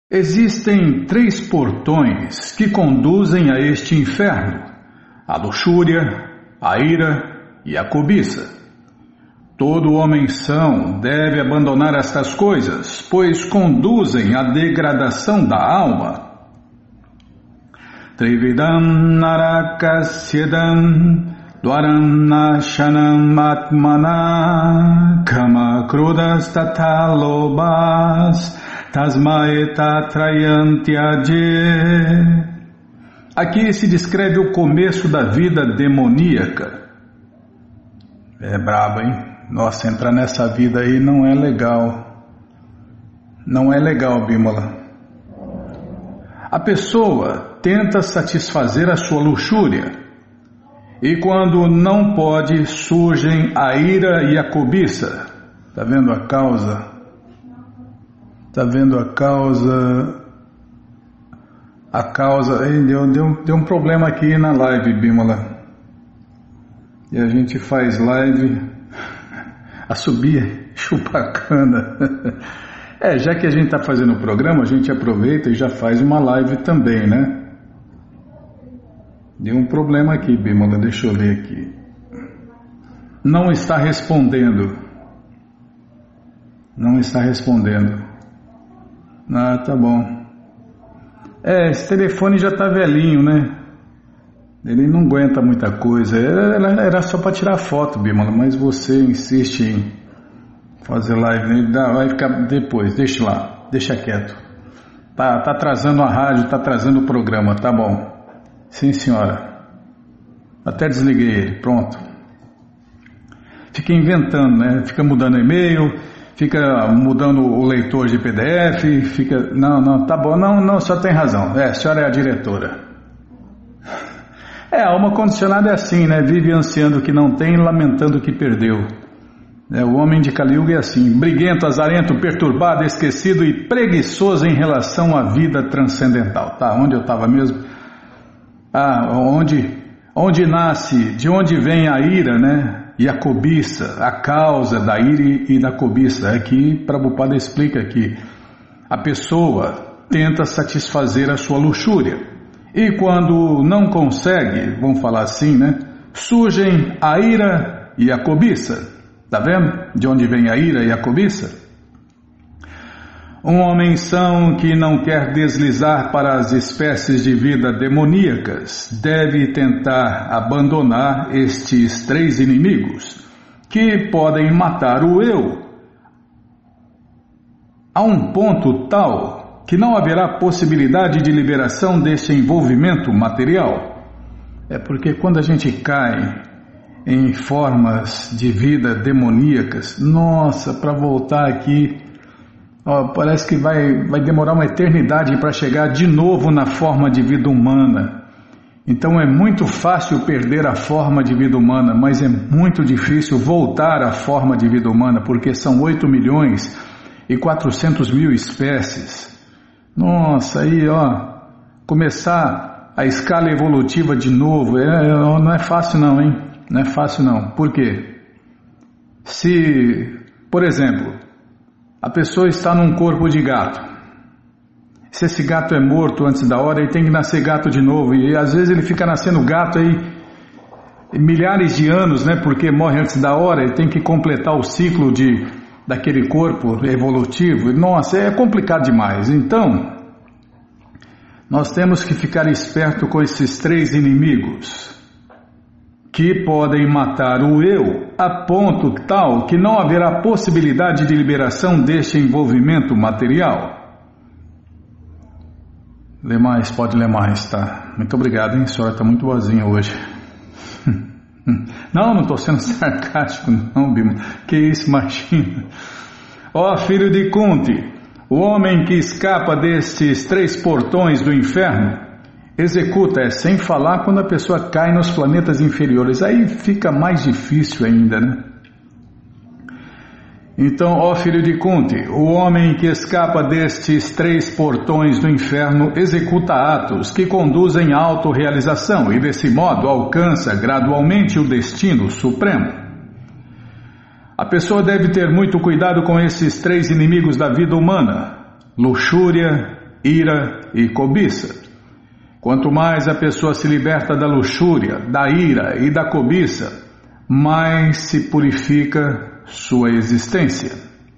Existem três portões que conduzem a este inferno: a luxúria, a ira e a cobiça. Todo homem são deve abandonar estas coisas, pois conduzem à degradação da alma. Trividam narakasyedam dvaranashanam atmana kama krudas tatalobas tasmaetatrayantyajé. Aqui se descreve o começo da vida demoníaca. É brabo, hein? Nossa, entrar nessa vida aí não é legal. Não é legal, Bímola. A pessoa tenta satisfazer a sua luxúria. E quando não pode, surgem a ira e a cobiça. Tá vendo a causa? Tá vendo a causa? A causa... Deu um problema aqui na live, Bímola. E a gente faz live... Assobia, chupacana. Já que a gente está fazendo o programa, a gente aproveita e já faz uma live também, né? Deu um problema aqui, Bímola, deixa eu ver aqui. Não está respondendo. Não está respondendo. Ah, tá bom. Esse telefone já tá velhinho, né? Ele não aguenta muita coisa. Era só para tirar foto, Bímola, mas você insiste em fazer live. Vai ficar depois, deixa lá, deixa quieto. Tá atrasando a rádio, tá atrasando o programa, tá bom. Sim, senhora. Até desliguei ele, pronto. Fica inventando, né? Fica mudando e-mail, fica mudando o leitor de PDF, fica... Não, tá bom, não, só tem razão. A senhora é a diretora. A alma condicionada é assim, né? Vive ansiando o que não tem, lamentando o que perdeu. O homem de Kali Yuga é assim, briguento, azarento, perturbado, esquecido e preguiçoso em relação à vida transcendental. Tá, onde eu estava mesmo? Onde nasce, de onde vem a ira, né? E a cobiça, a causa da ira e da cobiça. Aqui, Prabhupada explica que a pessoa tenta satisfazer a sua luxúria. E quando não consegue, vamos falar assim, né? Surgem a ira e a cobiça. Tá vendo? De onde vem a ira e a cobiça? Um homem são que não quer deslizar para as espécies de vida demoníacas deve tentar abandonar estes três inimigos que podem matar o eu a um ponto tal que não haverá possibilidade de liberação deste envolvimento material. Porque quando a gente cai em formas de vida demoníacas, nossa, para voltar aqui, parece que vai demorar uma eternidade para chegar de novo na forma de vida humana. Então é muito fácil perder a forma de vida humana, mas é muito difícil voltar à forma de vida humana, porque são 8.400.000 espécies. Nossa, aí começar a escala evolutiva de novo, não é fácil não, hein? Não é fácil não. Por quê? Se, por exemplo, a pessoa está num corpo de gato, se esse gato é morto antes da hora, ele tem que nascer gato de novo, e às vezes ele fica nascendo gato aí milhares de anos, né? Porque morre antes da hora, ele tem que completar o ciclo daquele corpo evolutivo. Nossa, é complicado demais. Então, nós temos que ficar esperto com esses três inimigos que podem matar o eu a ponto tal que não haverá possibilidade de liberação deste envolvimento material. Lê mais, pode ler mais, tá? Muito obrigado, hein? A senhora está muito boazinha hoje. Não estou sendo sarcástico, não, Bima. Que isso, imagina. Filho de Kunti, o homem que escapa destes três portões do inferno, executa, sem falar quando a pessoa cai nos planetas inferiores. Aí fica mais difícil ainda, né? Então, filho de Kunti, o homem que escapa destes três portões do inferno executa atos que conduzem à autorrealização e desse modo alcança gradualmente o destino supremo. A pessoa deve ter muito cuidado com esses três inimigos da vida humana: luxúria, ira e cobiça. Quanto mais a pessoa se liberta da luxúria, da ira e da cobiça, mais se purifica sua existência.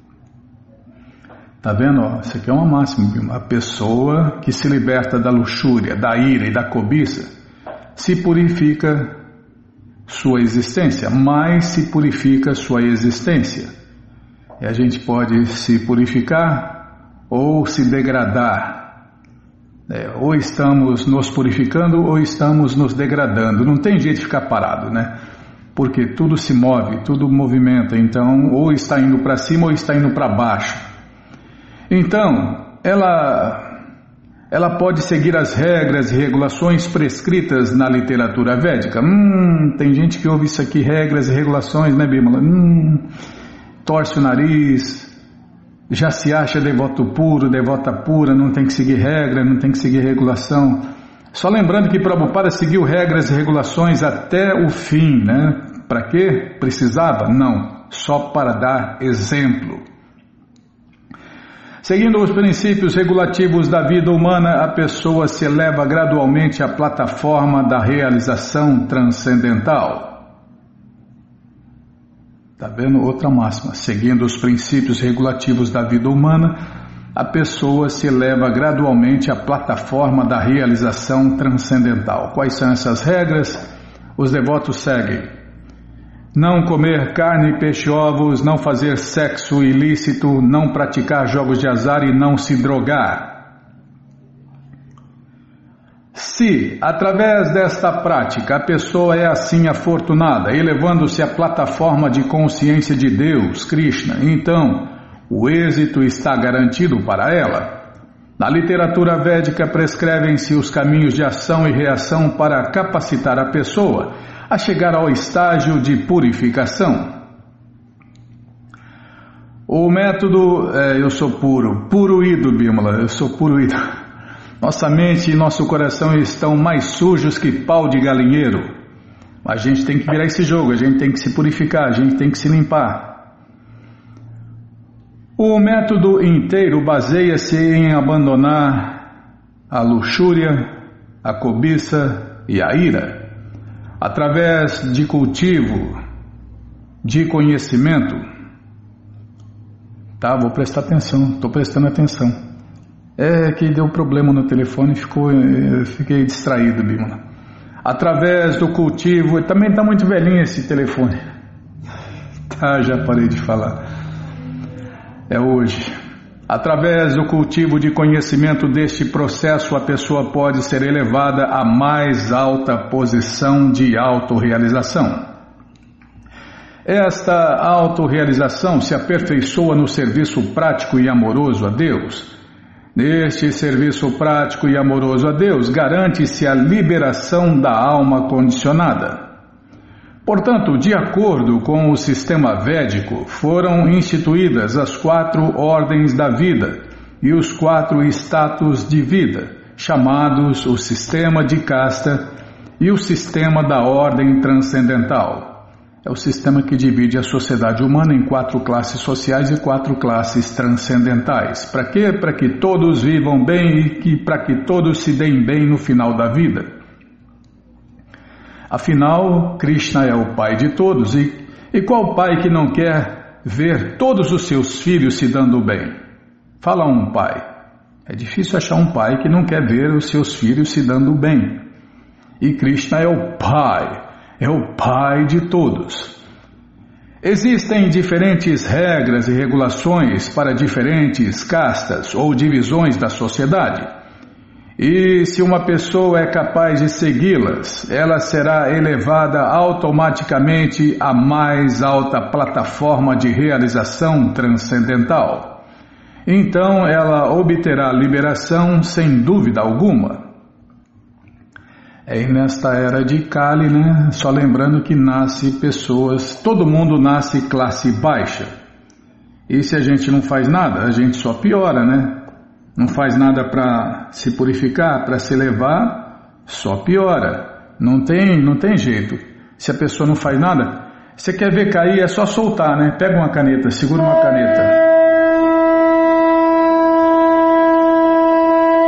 Tá vendo? Isso aqui é uma máxima. A pessoa que se liberta da luxúria, da ira e da cobiça, se purifica sua existência, mais se purifica sua existência. E a gente pode se purificar ou se degradar. Ou estamos nos purificando ou estamos nos degradando. Não tem jeito de ficar parado, né? Porque tudo se move, tudo movimenta. Então, ou está indo para cima ou está indo para baixo. Então, ela pode seguir as regras e regulações prescritas na literatura védica. Tem gente que ouve isso aqui, regras e regulações, né, Bímola? Torce o nariz, já se acha devoto puro, devota pura, não tem que seguir regra, não tem que seguir regulação. Só lembrando que Prabhupada seguiu regras e regulações até o fim, né? Para quê? Precisava? Não, só para dar exemplo. Seguindo os princípios regulativos da vida humana, a pessoa se eleva gradualmente à plataforma da realização transcendental. Está vendo? Outra máxima. Seguindo os princípios regulativos da vida humana, a pessoa se eleva gradualmente à plataforma da realização transcendental. Quais são essas regras? Os devotos seguem: não comer carne, peixe, ovos, não fazer sexo ilícito, não praticar jogos de azar e não se drogar. Se, através desta prática, a pessoa é assim afortunada, elevando-se à plataforma de consciência de Deus, Krishna, então o êxito está garantido para ela. Na literatura védica prescrevem-se os caminhos de ação e reação para capacitar a pessoa a chegar ao estágio de purificação. O método, eu sou puruído, Bímola, eu sou puruído. Nossa mente e nosso coração estão mais sujos que pau de galinheiro. A gente tem que virar esse jogo, a gente tem que se purificar, a gente tem que se limpar. O método inteiro baseia-se em abandonar a luxúria, a cobiça e a ira. Através de cultivo, de conhecimento. Tá, vou prestar atenção, estou prestando atenção. É que deu problema no telefone e fiquei distraído, Bímola. Através do cultivo, também está muito velhinho esse telefone. Tá, já parei de falar. É hoje. Através do cultivo de conhecimento deste processo, a pessoa pode ser elevada à mais alta posição de autorrealização. Esta autorrealização se aperfeiçoa no serviço prático e amoroso a Deus. Neste serviço prático e amoroso a Deus, garante-se a liberação da alma condicionada. Portanto, de acordo com o sistema védico, foram instituídas as 4 ordens da vida e os 4 status de vida, chamados o sistema de casta e o sistema da ordem transcendental. É o sistema que divide a sociedade humana em 4 classes sociais e 4 classes transcendentais. Para quê? Para que todos vivam bem e para que todos se deem bem no final da vida. Afinal, Krishna é o pai de todos e qual pai que não quer ver todos os seus filhos se dando bem? Fala um pai. É difícil achar um pai que não quer ver os seus filhos se dando bem. E Krishna é o pai. É o pai de todos. Existem diferentes regras e regulações para diferentes castas ou divisões da sociedade. E se uma pessoa é capaz de segui-las, ela será elevada automaticamente à mais alta plataforma de realização transcendental. Então ela obterá liberação sem dúvida alguma. E nesta era de Kali, né? Só lembrando que nasce pessoas, todo mundo nasce classe baixa. E se a gente não faz nada, a gente só piora, né? Não faz nada para se purificar, para se elevar, só piora. Não tem jeito. Se a pessoa não faz nada, você quer ver cair, é só soltar, né? Pega uma caneta, segura uma caneta.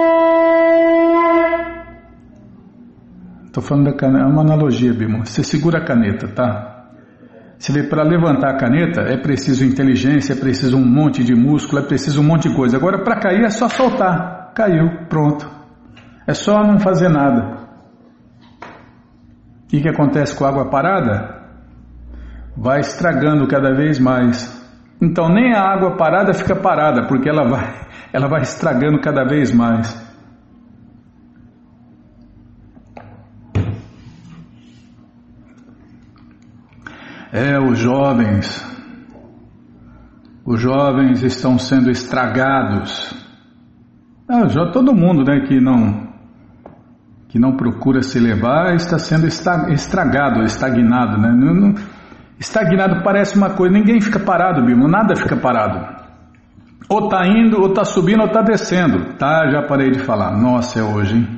Estou falando da caneta, é uma analogia, Bímola. Você segura a caneta, tá? Você vê, para levantar a caneta é preciso inteligência, é preciso um monte de músculo, é preciso um monte de coisa. Agora, para cair é só soltar. Caiu, pronto. É só não fazer nada. O que acontece com a água parada? Vai estragando cada vez mais. Então nem a água parada fica parada, porque ela vai estragando cada vez mais. Os jovens estão sendo estragados. Todo mundo, né, que não procura se elevar está sendo estragado, estagnado, né? Estagnado parece uma coisa, ninguém fica parado, Bímola, nada fica parado. Ou está indo, ou está subindo, ou está descendo. Tá, já parei de falar. Nossa, é hoje, hein?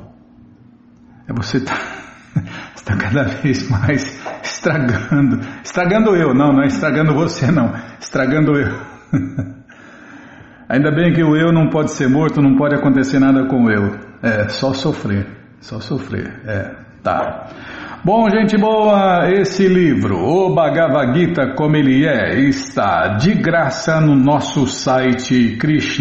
Você está cada vez mais estragando. Estragando eu, não é estragando você, não. Estragando eu. Ainda bem que o eu não pode ser morto, não pode acontecer nada com o eu. Só sofrer. Tá. Bom, gente boa, esse livro, o Bhagavad Gita como ele é, está de graça no nosso site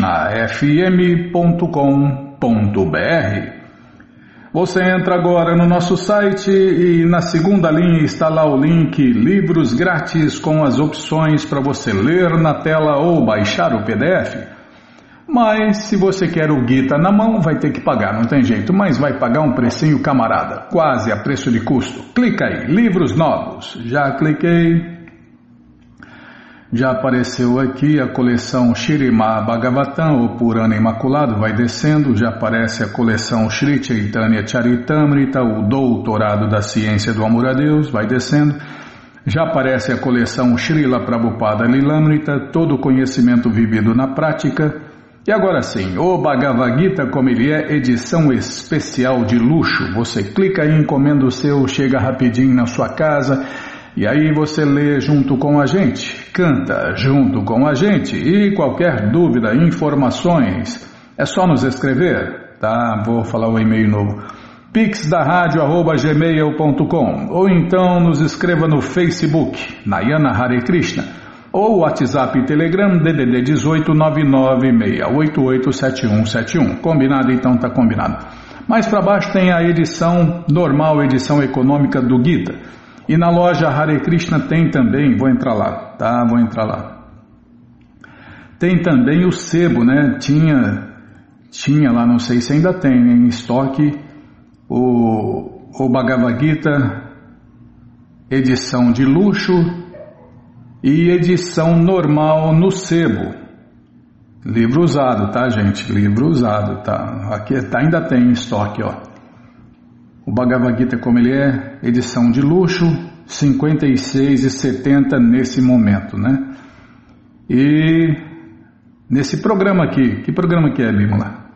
krishnafm.com.br. Você entra agora no nosso site e na segunda linha está lá o link Livros Grátis com as opções para você ler na tela ou baixar o PDF. Mas se você quer o Gita na mão, vai ter que pagar, não tem jeito, mas vai pagar um precinho camarada, quase a preço de custo. Clica aí, livros novos. Já cliquei. Já apareceu aqui a coleção Śrīmad Bhagavatam, o Purana Imaculado, vai descendo. Já aparece a coleção Shri Chaitanya Charitamrita, o Doutorado da Ciência do Amor a Deus, vai descendo. Já aparece a coleção Srila Prabhupada Lilamrita, todo o conhecimento vivido na prática. E agora sim, o Bhagavad Gita como ele é, edição especial de luxo. Você clica aí, encomenda o seu, chega rapidinho na sua casa e aí você lê junto com a gente, canta junto com a gente e qualquer dúvida, informações, é só nos escrever, tá? Vou falar o e-mail novo, pixdaradio@gmail.com ou então nos escreva no Facebook, Nayana Hare Krishna, ou WhatsApp e Telegram, DDD 18 996887171. Combinado? Então tá combinado. Mais para baixo tem a edição normal, edição econômica do Gita. E na loja Hare Krishna tem também, vou entrar lá, tá? Vou entrar lá. Tem também o sebo, né? Tinha lá, não sei se ainda tem, em estoque, o Bhagavad Gita, edição de luxo, e edição normal no sebo. Livro usado, tá, gente? Livro usado, tá? Aqui tá, ainda tem em estoque, ó. O Bhagavad Gita como ele é, edição de luxo, R$ 56,70 nesse momento, né? E nesse programa aqui, que programa que é, Bímola?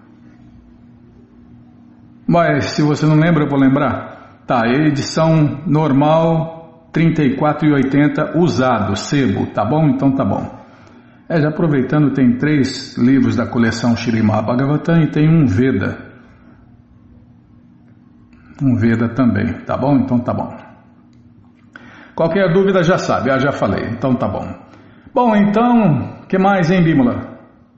Mas se você não lembra, eu vou lembrar. Tá, edição normal, R$ 34,80 usado, sebo, tá bom? Então tá bom. Já aproveitando, tem 3 livros da coleção Śrīmad Bhagavatam e tem um Veda. Um Veda também, tá bom? Então tá bom. Qualquer dúvida já sabe, já falei, então tá bom. Bom, então, o que mais, hein, Bímola?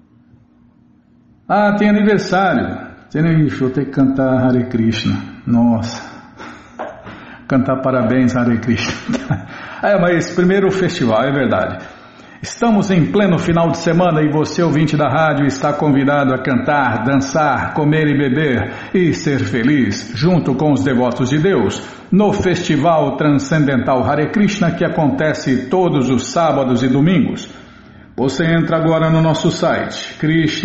Tem aniversário. Deixa eu ter que cantar Hare Krishna. Nossa. Cantar parabéns, Hare Krishna. Mas primeiro o festival, é verdade. Estamos em pleno final de semana e você, ouvinte da rádio, está convidado a cantar, dançar, comer e beber e ser feliz, junto com os devotos de Deus, no Festival Transcendental Hare Krishna, que acontece todos os sábados e domingos. Você entra agora no nosso site,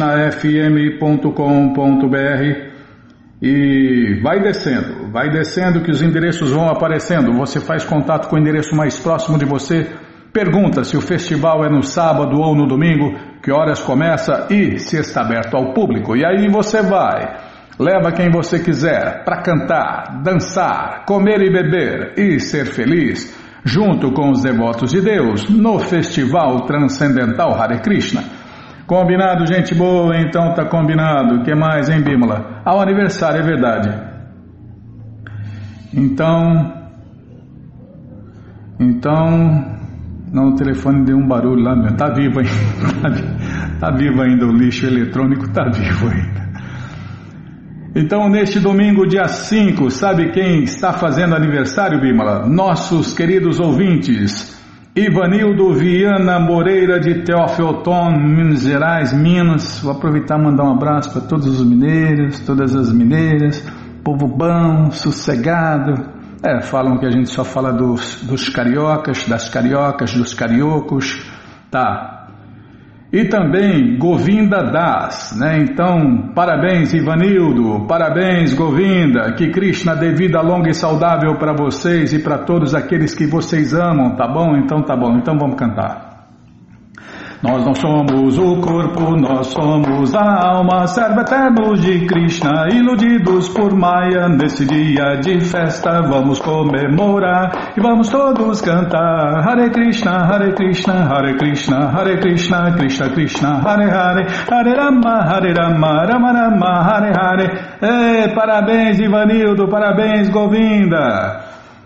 krishnafm.com.br, e vai descendo que os endereços vão aparecendo. Você faz contato com o endereço mais próximo de você, pergunta se o festival é no sábado ou no domingo, que horas começa e se está aberto ao público. E aí você vai, leva quem você quiser para cantar, dançar, comer e beber e ser feliz, junto com os devotos de Deus, no Festival Transcendental Hare Krishna. Combinado, gente boa? Então tá combinado. O que mais, hein, Bímola? O aniversário, é verdade. Então, não, o telefone deu um barulho lá, meu. Tá vivo ainda. Tá vivo ainda o lixo eletrônico, tá vivo ainda. Então, neste domingo, dia 5, sabe quem está fazendo aniversário, Bímola? Nossos queridos ouvintes. Ivanildo Viana Moreira de Teófilo, Minas Gerais, Minas. Vou aproveitar e mandar um abraço para todos os mineiros, todas as mineiras. Povo bom, sossegado. Falam que a gente só fala dos cariocas, das cariocas, dos cariocos. Tá. E também Govinda Das, né? Então, parabéns Ivanildo, parabéns Govinda, que Krishna dê vida longa e saudável para vocês e para todos aqueles que vocês amam, tá bom? Então tá bom, então vamos cantar. Nós não somos o corpo, nós somos a alma, servo eternos de Krishna, iludidos por Maya. Nesse dia de festa vamos comemorar e vamos todos cantar Hare Krishna, Hare Krishna, Hare Krishna, Hare Krishna, Krishna Krishna, Hare Hare, Hare Rama, Rama Rama, Hare Hare. Parabéns Ivanildo, parabéns Govinda.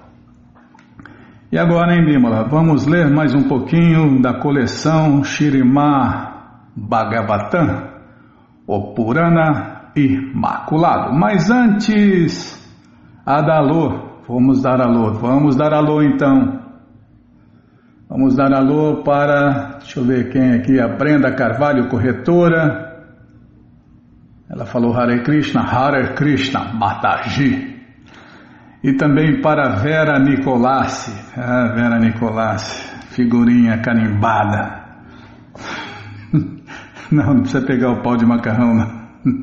E agora, hein, Bímola, vamos ler mais um pouquinho da coleção Śrīmad Bhagavatam, o Purana Imaculado. Mas antes, vamos dar alô então. Vamos dar alô para, deixa eu ver quem aqui, a Brenda Carvalho, corretora. Ela falou Hare Krishna Mataji. E também para Vera Nicolassi, Vera Nicolassi, figurinha carimbada. Não precisa pegar o pau de macarrão, não.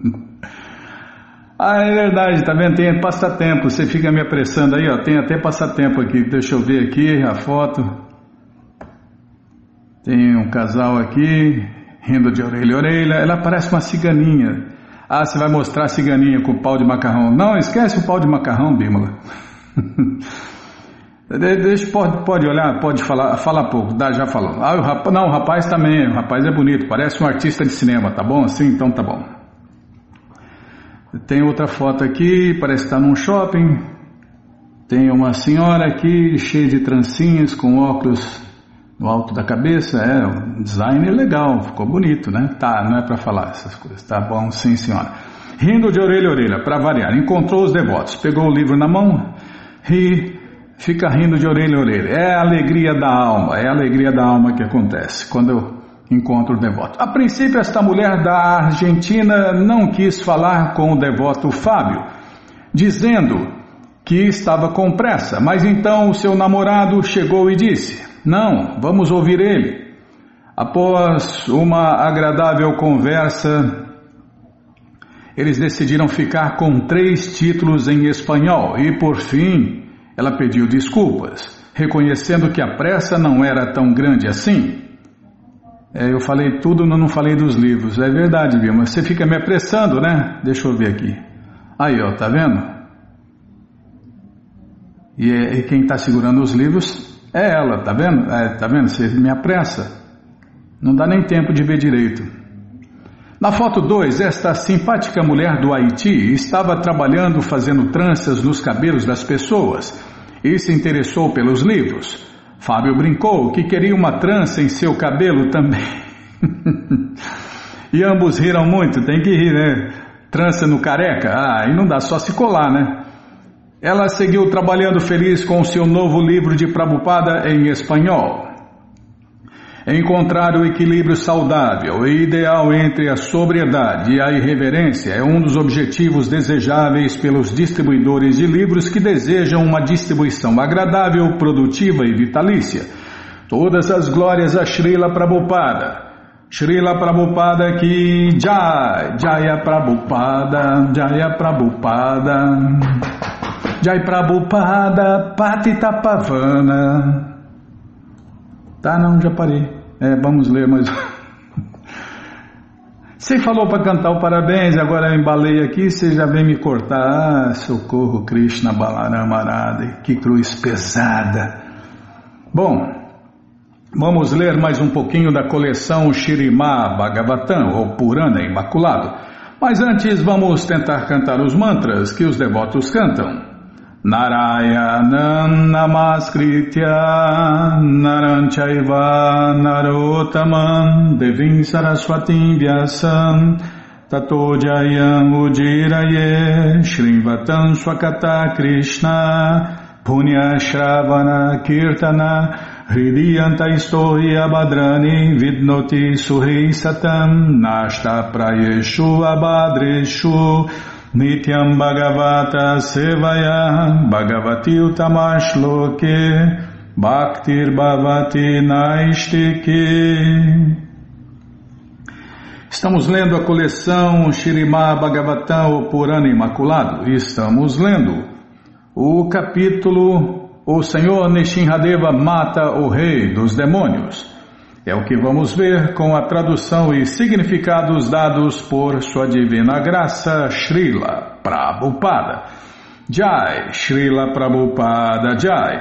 É verdade, tá vendo? Tem passatempo, você fica me apressando aí, ó. Tem até passatempo aqui, deixa eu ver aqui a foto. Tem um casal aqui, rindo de orelha a orelha, ela parece uma ciganinha. Você vai mostrar a ciganinha com o pau de macarrão. Não, esquece o pau de macarrão, Bímola. Pode olhar, pode falar, fala pouco, já falou. O rapaz também, o rapaz é bonito, parece um artista de cinema, tá bom? Assim, então tá bom. Tem outra foto aqui, parece que está num shopping. Tem uma senhora aqui, cheia de trancinhas, com óculos no alto da cabeça. O design é legal, ficou bonito, né? Tá, não é para falar essas coisas. Tá bom, sim, senhora. Rindo de orelha a orelha, para variar. Encontrou os devotos, pegou o livro na mão e fica rindo de orelha a orelha. É a alegria da alma que acontece quando eu encontro o devoto. A princípio, esta mulher da Argentina não quis falar com o devoto Fábio, dizendo que estava com pressa, mas então o seu namorado chegou e disse: não, vamos ouvir ele. Após uma agradável conversa, eles decidiram ficar com 3 títulos em espanhol e, por fim, ela pediu desculpas, reconhecendo que a pressa não era tão grande assim. Eu falei tudo, não falei dos livros. É verdade, viu? Mas você fica me apressando, né? Deixa eu ver aqui. Aí, ó, tá vendo? E quem está segurando os livros é ela, tá vendo? Tá vendo? Você me apressa. Não dá nem tempo de ver direito. Na foto 2, esta simpática mulher do Haiti estava trabalhando fazendo tranças nos cabelos das pessoas e se interessou pelos livros. Fábio brincou que queria uma trança em seu cabelo também. E ambos riram muito, tem que rir, né? Trança no careca? Aí não dá, só se colar, né? Ela seguiu trabalhando feliz com o seu novo livro de Prabhupada em espanhol. Encontrar o equilíbrio saudável e ideal entre a sobriedade e a irreverência é um dos objetivos desejáveis pelos distribuidores de livros que desejam uma distribuição agradável, produtiva e vitalícia. Todas as glórias a Srila Prabhupada. Srila Prabhupada ki Jai, Jaya Prabhupada, Jaya Prabhupada, Jai Prabhupada, Patita Pavana. Tá, não, já parei. Vamos ler mais. Você falou para cantar o parabéns, agora eu embalei aqui, você já vem me cortar. Socorro, Krishna Balarama Arada, que cruz pesada. Bom, vamos ler mais um pouquinho da coleção Śrīmad Bhagavatam, ou Purana Imaculado. Mas antes vamos tentar cantar os mantras que os devotos cantam. Narayanam namaskritya naram chaiva narotamam devim saraswatim vyasam tato jayam ujiraye shrivatam swakata krishna punya shravana kirtana Hridiyanta istohi abadrani vidnoti suhi satam nashta prayeshu abadreshu nityam bhagavata sevaya bhagavati utamashloke bhaktir bhavati naistike. Estamos lendo a coleção Śrīmad Bhagavatam, o Purana Imaculado. Estamos lendo o capítulo O Senhor Nishinradeva mata o rei dos demônios. É o que vamos ver com a tradução e significados dados por Sua Divina Graça, Srila Prabhupada. Jai, Srila Prabhupada Jai.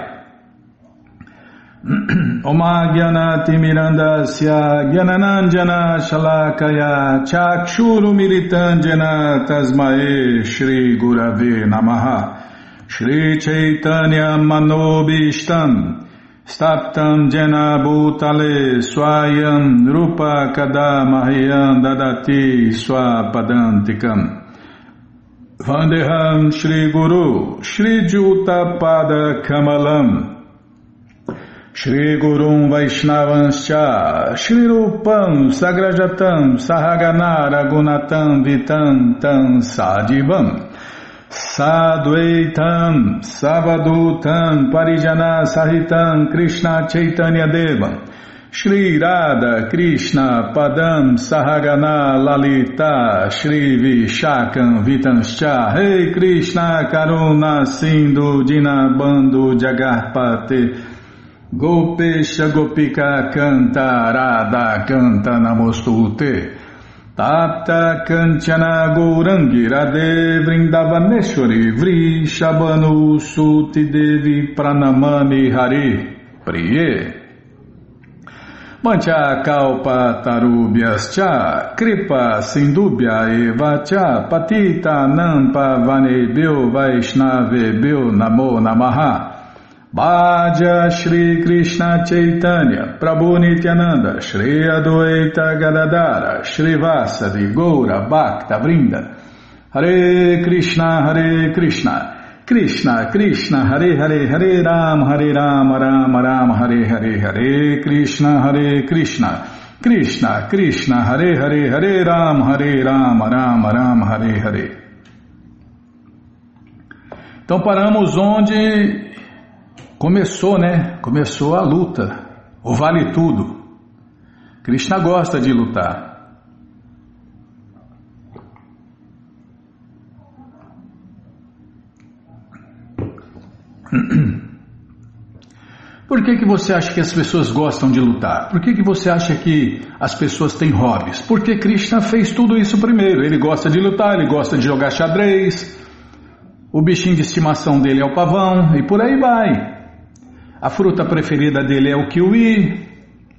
Oma Gyanati Mirandasya Gyananandjana Shalakaya Chakshuru Militandjana Tasmae Shri Gurave Namaha Shri Chaitanya Manobishtam Staptam Jena Bhutale Swayam Rupa Kadamahyam Dadati Swapadantikam Vandeham Shri Guru Shri Juta Pada Kamalam Shri Gurum Vaishnavanscha Shri Rupam Sagrajatam Sahagana Ragunatam Vitam Tam Sadivam Sadvaitam Savadutam Parijana Sahitam Krishna Chaitanya Devam Shri Radha Krishna Padam Sahagana Lalita Shri Vishakam Vitanscha Rei Krishna Karuna Sindhu Dinabandhu Jagarpate Gopesha Gopika Canta Radha Canta Namostute Tapta Kanchana Gourangi Radhe Vrindavaneshwari Vrishabhanu Suti Devi Pranamami Hari Priye Mancha Kalpa Tarubhyascha Kripa Sindubhya Eva Cha Patita Nampa Vanebhyo Vaishnavebhyo Namo Namaha Bhaja Shri Krishna Chaitanya Prabhu Nityananda Shri Adwaita Gadadara Shri Vasadi Goura Bhakta Vrinda Hare Krishna Krishna Krishna Hare Hare Hare Ram Rama Rama Hare Hare Krishna Krishna Krishna Hare Hare Hare Rama Rama Rama Hare Hare. Então paramos onde começou, né? Começou a luta, o vale tudo. Krishna gosta de lutar. Por que você acha que as pessoas gostam de lutar? Por que você acha que as pessoas têm hobbies? Porque Krishna fez tudo isso primeiro. Ele gosta de lutar, ele gosta de jogar xadrez, o bichinho de estimação dele é o pavão, e por aí vai. A fruta preferida dele é o kiwi.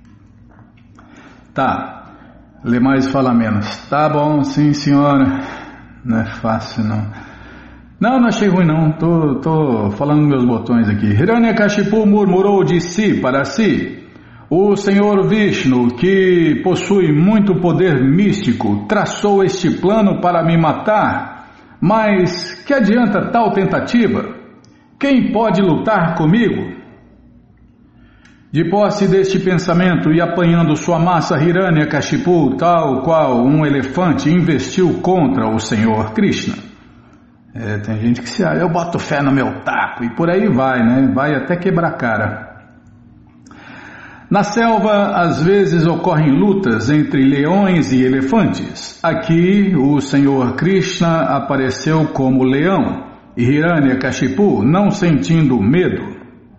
Tá, lê mais, fala menos. Tá bom, sim senhora. Não é fácil não. Não achei ruim não. Tô falando meus botões aqui. Hiranyakashipu murmurou de si para si: o Senhor Vishnu, que possui muito poder místico, traçou este plano para me matar. Mas que adianta tal tentativa? Quem pode lutar comigo? De posse deste pensamento e apanhando sua massa, Hiranyakashipu, tal qual um elefante, investiu contra o Senhor Krishna. Tem gente que eu boto fé no meu taco, e por aí vai, né? Vai até quebrar a cara. Na selva, às vezes ocorrem lutas entre leões e elefantes. Aqui, o Senhor Krishna apareceu como leão, e Hiranyakashipu, não sentindo medo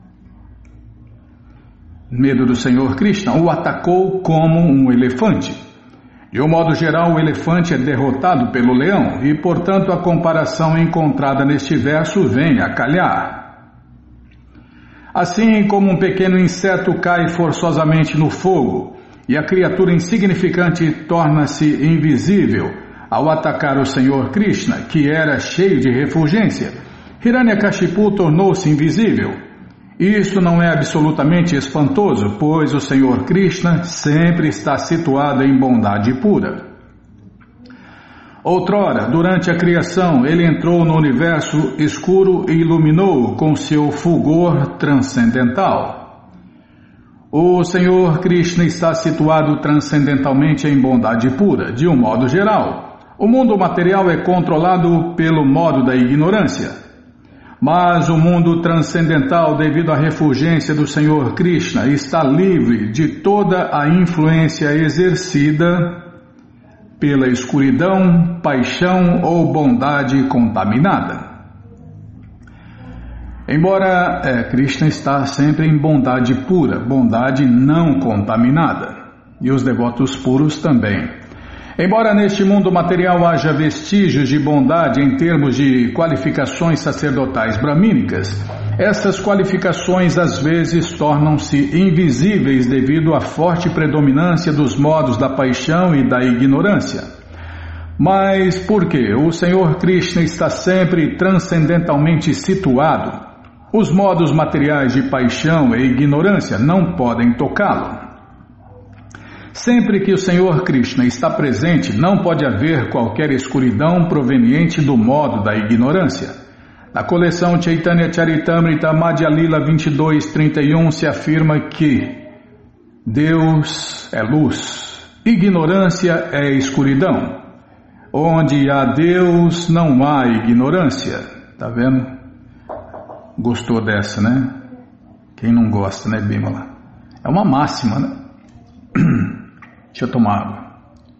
do Senhor Krishna, o atacou como um elefante. De um modo geral, o elefante é derrotado pelo leão e, portanto, a comparação encontrada neste verso vem a calhar. Assim como um pequeno inseto cai forçosamente no fogo e a criatura insignificante torna-se invisível ao atacar o Senhor Krishna, que era cheio de refulgência, Hiranyakashipu tornou-se invisível. Isso não é absolutamente espantoso, pois o Senhor Krishna sempre está situado em bondade pura. Outrora, durante a criação, ele entrou no universo escuro e iluminou com seu fulgor transcendental. O Senhor Krishna está situado transcendentalmente em bondade pura, de um modo geral. O mundo material é controlado pelo modo da ignorância. Mas o mundo transcendental, devido à refulgência do Senhor Krishna, está livre de toda a influência exercida pela escuridão, paixão ou bondade contaminada. Embora Krishna está sempre em bondade pura, bondade não contaminada, e os devotos puros também. Embora neste mundo material haja vestígios de bondade em termos de qualificações sacerdotais bramínicas, estas qualificações às vezes tornam-se invisíveis devido à forte predominância dos modos da paixão e da ignorância. Mas por que o Senhor Krishna está sempre transcendentalmente situado? Os modos materiais de paixão e ignorância não podem tocá-lo. Sempre que o Senhor Krishna está presente, não pode haver qualquer escuridão proveniente do modo da ignorância. Na coleção Chaitanya Charitamrita Madhya Lila 22:31 se afirma que Deus é luz, ignorância é escuridão. Onde há Deus não há ignorância. Tá vendo? Gostou dessa, né? Quem não gosta, né, Bimala? É uma máxima, né? Deixa eu tomar água.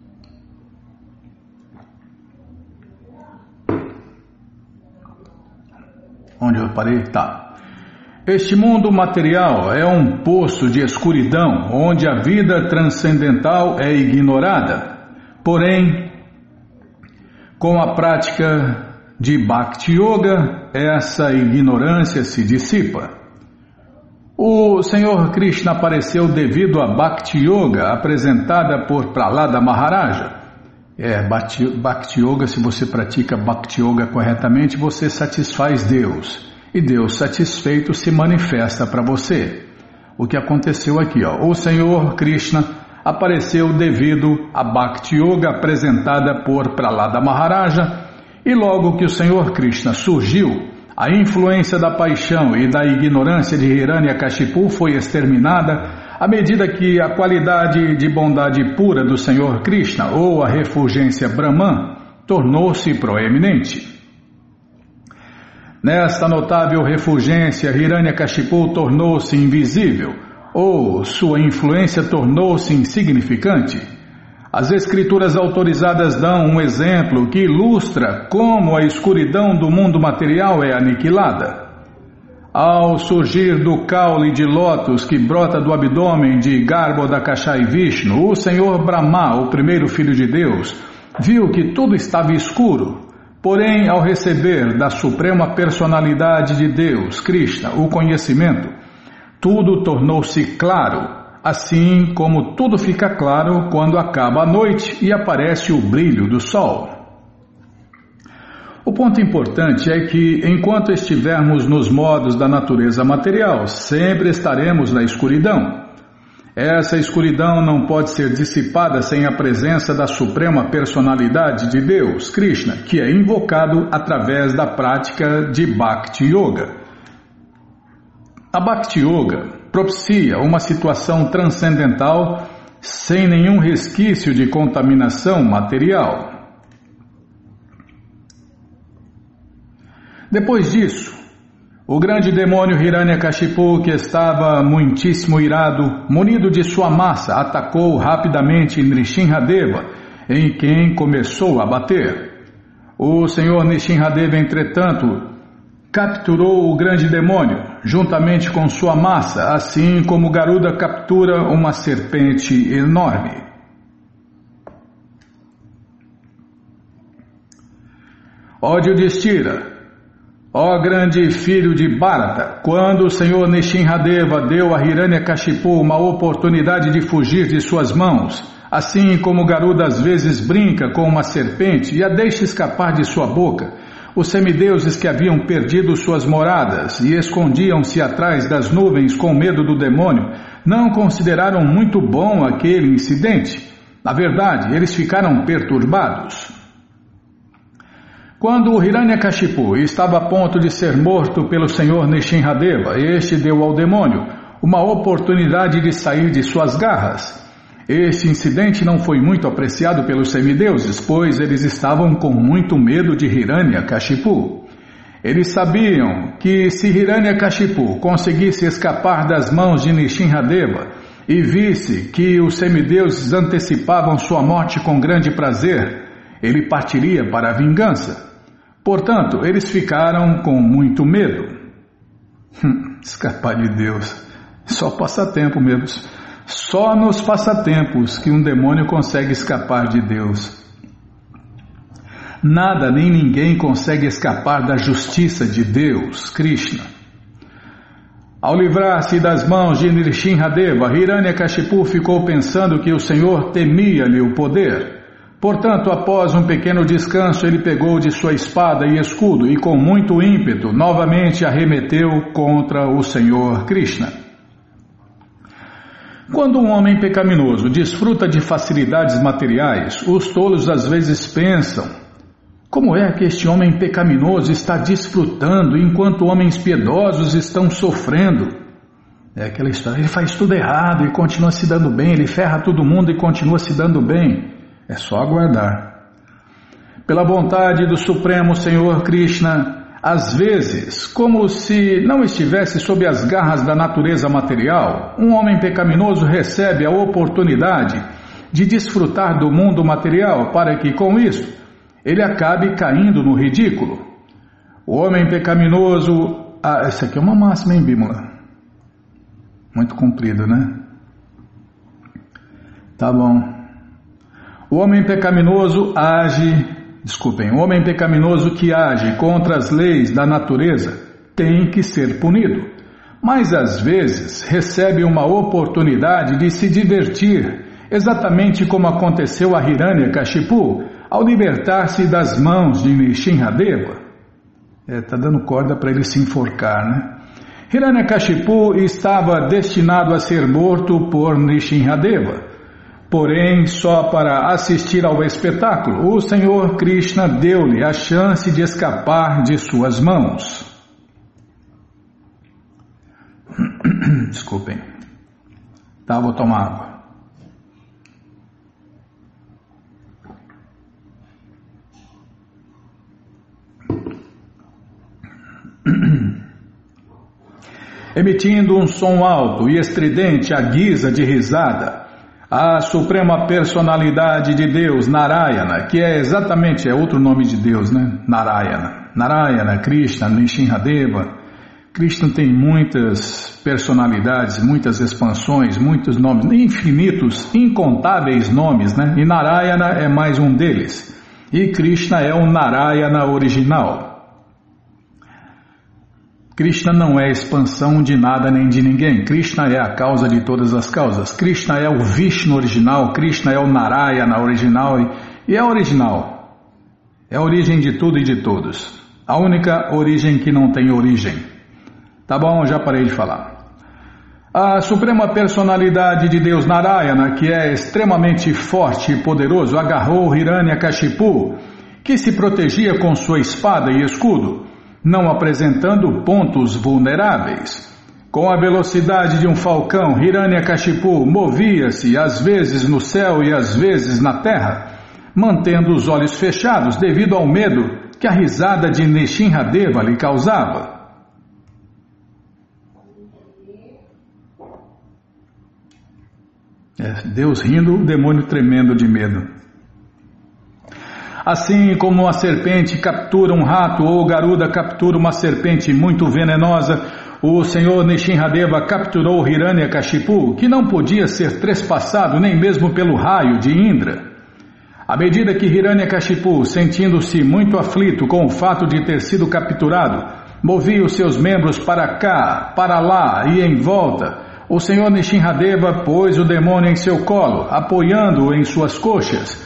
Onde eu parei? Tá. Este mundo material é um poço de escuridão, onde a vida transcendental é ignorada. Porém, com a prática de Bhakti Yoga, essa ignorância se dissipa. O Senhor Krishna apareceu devido a Bhakti Yoga, apresentada por Prahlada Maharaja. Bhakti Yoga, se você pratica Bhakti Yoga corretamente, você satisfaz Deus. E Deus satisfeito se manifesta para você. O que aconteceu aqui, ó. O Senhor Krishna apareceu devido a Bhakti Yoga apresentada por Prahlada Maharaja. E logo que o Senhor Krishna surgiu, a influência da paixão e da ignorância de Hiranyakashipu foi exterminada à medida que a qualidade de bondade pura do Senhor Krishna, ou a refulgência Brahman, tornou-se proeminente. Nesta notável refulgência, Hiranyakashipu tornou-se invisível, ou sua influência tornou-se insignificante. As escrituras autorizadas dão um exemplo que ilustra como a escuridão do mundo material é aniquilada. Ao surgir do caule de lótus que brota do abdômen de Garbhodakasha e Vishnu, o Senhor Brahma, o primeiro filho de Deus, viu que tudo estava escuro. Porém, ao receber da suprema personalidade de Deus, Krishna, o conhecimento, tudo tornou-se claro. Assim como tudo fica claro quando acaba a noite e aparece o brilho do sol. O ponto importante é que, enquanto estivermos nos modos da natureza material, sempre estaremos na escuridão. Essa escuridão não pode ser dissipada sem a presença da suprema personalidade de Deus, Krishna, que é invocado através da prática de Bhakti Yoga. A Bhakti Yoga propicia uma situação transcendental sem nenhum resquício de contaminação material. Depois disso, o grande demônio Hiranyakashipu, que estava muitíssimo irado, munido de sua massa, atacou rapidamente Nrsimhadeva, em quem começou a bater. O senhor Nrsimhadeva, entretanto, capturou o grande demônio, juntamente com sua massa, assim como Garuda captura uma serpente enorme. Ó Yudhishthira, ó grande filho de Bharata, quando o senhor Nrsimhadeva deu a Hiranyakashipu uma oportunidade de fugir de suas mãos, assim como Garuda às vezes brinca com uma serpente e a deixa escapar de sua boca, Os semideuses que haviam perdido suas moradas e escondiam-se atrás das nuvens com medo do demônio não consideraram muito bom aquele incidente. Na verdade, eles ficaram perturbados. Quando o Hiranyakashipu estava a ponto de ser morto pelo senhor Nishinradeva, este deu ao demônio uma oportunidade de sair de suas garras. Este incidente não foi muito apreciado pelos semideuses, pois eles estavam com muito medo de Hiranyakashipu. Eles sabiam que se Hiranyakashipu conseguisse escapar das mãos de Nishinradeva e visse que os semideuses antecipavam sua morte com grande prazer, ele partiria para a vingança. Portanto, eles ficaram com muito medo. Escapar de Deus. Só passatempo mesmo. Só nos passatempos que um demônio consegue escapar de Deus. Nada nem ninguém consegue escapar da justiça de Deus, Krishna. Ao livrar-se das mãos de Nishinradeva, Hiranyakashipu ficou pensando que o Senhor temia-lhe o poder. Portanto, após um pequeno descanso, ele pegou de sua espada e escudo e com muito ímpeto novamente arremeteu contra o Senhor Krishna. Quando um homem pecaminoso desfruta de facilidades materiais, os tolos às vezes pensam: como é que este homem pecaminoso está desfrutando enquanto homens piedosos estão sofrendo? É aquela história, ele faz tudo errado e continua se dando bem, ele ferra todo mundo e continua se dando bem. É só aguardar. Pela vontade do Supremo Senhor Krishna, às vezes, como se não estivesse sob as garras da natureza material, um homem pecaminoso recebe a oportunidade de desfrutar do mundo material para que, com isso, ele acabe caindo no ridículo. O homem pecaminoso... essa aqui é uma máxima, hein, Bímola? Muito comprido, né? Tá bom. O homem pecaminoso o homem pecaminoso que age contra as leis da natureza tem que ser punido, mas às vezes recebe uma oportunidade de se divertir, exatamente como aconteceu a Hiranyakashipu ao libertar-se das mãos de Nishinradeva. Está dando corda para ele se enforcar, né? Hiranyakashipu estava destinado a ser morto por Nishinradeva. Porém, só para assistir ao espetáculo, o Senhor Krishna deu-lhe a chance de escapar de suas mãos. Desculpem. Tá, vou tomar água. Emitindo um som alto e estridente à guisa de risada, a Suprema Personalidade de Deus, Narayana, que é outro nome de Deus, né? Narayana, Krishna, Nishinradeva. Krishna tem muitas personalidades, muitas expansões, muitos nomes, infinitos, incontáveis nomes, né? E Narayana é mais um deles. E Krishna é o Narayana original. Krishna não é expansão de nada nem de ninguém. Krishna é a causa de todas as causas. Krishna é o Vishnu original. Krishna é o Narayana original e é original. É a origem de tudo e de todos. A única origem que não tem origem. Tá bom, já parei de falar. A Suprema Personalidade de Deus Narayana, que é extremamente forte e poderoso, agarrou Hiranyakashipu, que se protegia com sua espada e escudo, não apresentando pontos vulneráveis. Com a velocidade de um falcão, Hiranyakashipu movia-se às vezes no céu e às vezes na terra, mantendo os olhos fechados devido ao medo que a risada de Nishinradeva lhe causava. Deus rindo, o demônio tremendo de medo. Assim como a serpente captura um rato ou Garuda captura uma serpente muito venenosa, o senhor Nishinradeva capturou Hiranyakashipu, que não podia ser trespassado nem mesmo pelo raio de Indra. À medida que Hiranyakashipu, sentindo-se muito aflito com o fato de ter sido capturado, movia os seus membros para cá, para lá e em volta, o senhor Nishinradeva pôs o demônio em seu colo, apoiando-o em suas coxas,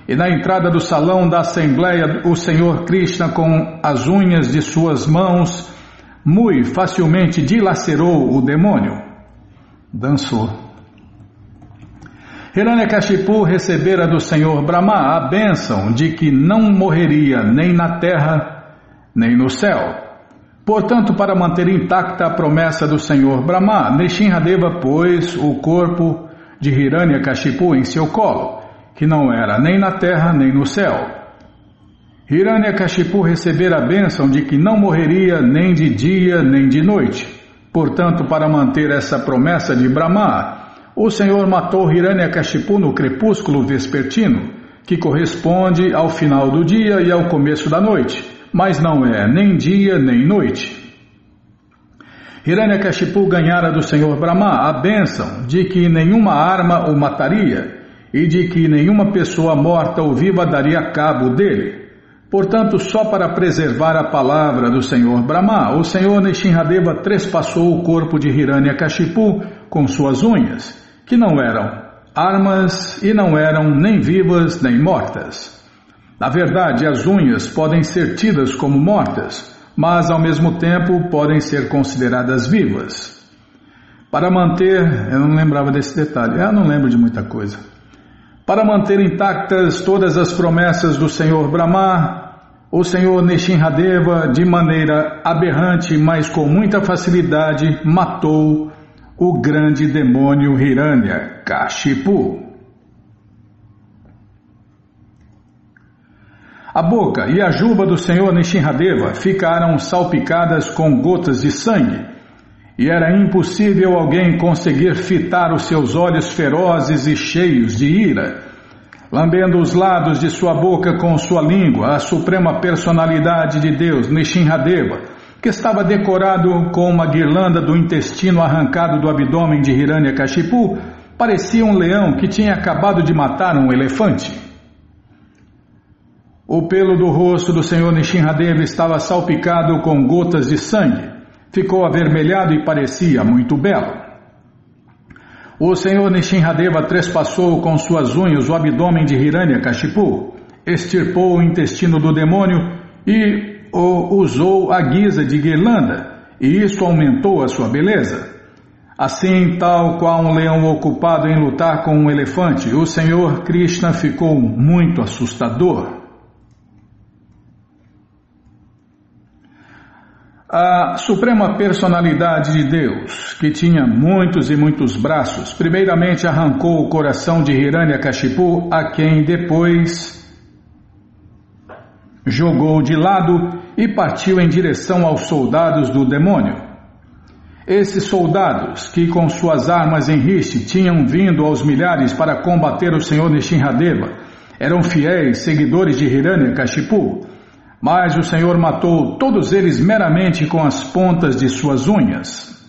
e na entrada do salão da assembleia o Senhor Krishna, com as unhas de suas mãos, muito facilmente dilacerou o demônio. Dançou. Hiranyakashipu recebera do Senhor Brahma a bênção de que não morreria nem na terra, nem no céu. Portanto, para manter intacta a promessa do Senhor Brahma, Nishinradeva pôs o corpo de Hiranyakashipu em seu colo, que não era nem na terra nem no céu. Hiranyakashipu recebera a bênção de que não morreria nem de dia nem de noite. Portanto, para manter essa promessa de Brahma, o Senhor matou Hiranyakashipu no crepúsculo vespertino, que corresponde ao final do dia e ao começo da noite, mas não é nem dia nem noite. Hiranyakashipu ganhara do Senhor Brahma a bênção de que nenhuma arma o mataria e de que nenhuma pessoa morta ou viva daria cabo dele. Portanto, só para preservar a palavra do Senhor Brahma, o Senhor Nishinradeva trespassou o corpo de Hiranyakashipu com suas unhas, que não eram armas e não eram nem vivas nem mortas. Na verdade, as unhas podem ser tidas como mortas, mas ao mesmo tempo podem ser consideradas vivas. Para manter, eu não lembrava desse detalhe, eu não lembro de muita coisa. Para manter intactas todas as promessas do Senhor Brahma, o Senhor Nishinradeva, de maneira aberrante, mas com muita facilidade, matou o grande demônio Hiranyakashipu. A boca e a juba do Senhor Nishinradeva ficaram salpicadas com gotas de sangue, e era impossível alguém conseguir fitar os seus olhos ferozes e cheios de ira. Lambendo os lados de sua boca com sua língua, a suprema personalidade de Deus, Nishinradeva, que estava decorado com uma guirlanda do intestino arrancado do abdômen de Hiranyakashipu, parecia um leão que tinha acabado de matar um elefante. O pelo do rosto do Senhor Nishinradeva estava salpicado com gotas de sangue. Ficou avermelhado e parecia muito belo. O Senhor Nishinradeva trespassou com suas unhas o abdômen de Hiranyakashipu, extirpou o intestino do demônio e o usou à guisa de guirlanda, e isso aumentou a sua beleza. Assim, tal qual um leão ocupado em lutar com um elefante, o Senhor Krishna ficou muito assustador. A suprema personalidade de Deus, que tinha muitos e muitos braços, primeiramente arrancou o coração de Hiranyakashipu, a quem depois jogou de lado e partiu em direção aos soldados do demônio. Esses soldados, que com suas armas em riste tinham vindo aos milhares para combater o Senhor Nishinradeva, eram fiéis seguidores de Hiranyakashipu, mas o Senhor matou todos eles meramente com as pontas de suas unhas.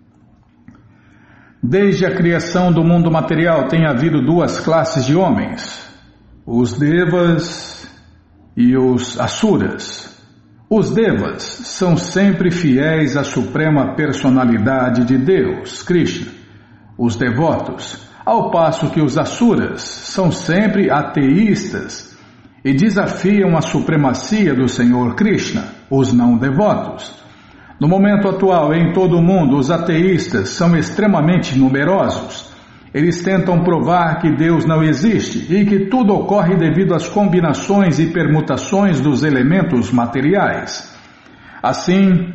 Desde a criação do mundo material tem havido duas classes de homens, os Devas e os Asuras. Os Devas são sempre fiéis à suprema personalidade de Deus, Krishna, os devotos, ao passo que os Asuras são sempre ateístas e desafiam a supremacia do Senhor Krishna, os não devotos. No momento atual, em todo o mundo, os ateístas são extremamente numerosos. Eles tentam provar que Deus não existe e que tudo ocorre devido às combinações e permutações dos elementos materiais. Assim,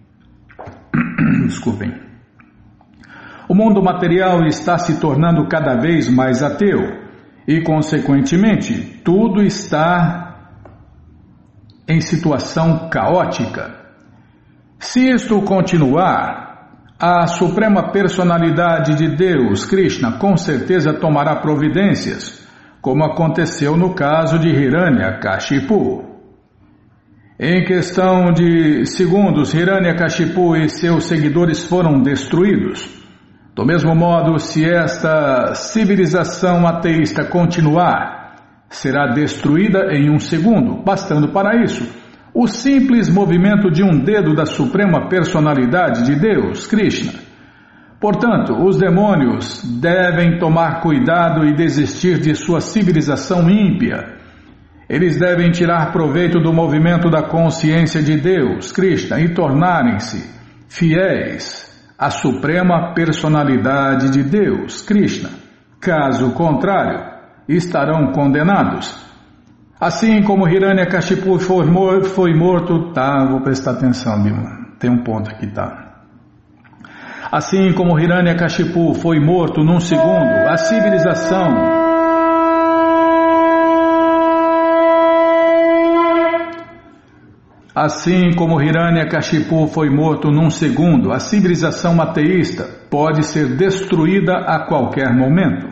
o mundo material está se tornando cada vez mais ateu. E, consequentemente, tudo está em situação caótica. Se isto continuar, a suprema personalidade de Deus, Krishna, com certeza tomará providências, como aconteceu no caso de Hiranyakashipu. Em questão de segundos, Hiranyakashipu e seus seguidores foram destruídos. Do mesmo modo, se esta civilização ateísta continuar, será destruída em um segundo, bastando para isso o simples movimento de um dedo da suprema personalidade de Deus, Krishna. Portanto, os demônios devem tomar cuidado e desistir de sua civilização ímpia, Eles devem tirar proveito do movimento da consciência de Deus, Krishna, e tornarem-se fiéis à suprema personalidade de Deus, Krishna. Caso contrário, estarão condenados. Assim como Hiranyakashipu foi morto... Tá, vou prestar atenção, Bima. Tem um ponto aqui, tá? Assim como Hiranyakashipu foi morto num segundo, a civilização... Assim como Hiranyakashipu foi morto num segundo, a civilização ateísta pode ser destruída a qualquer momento.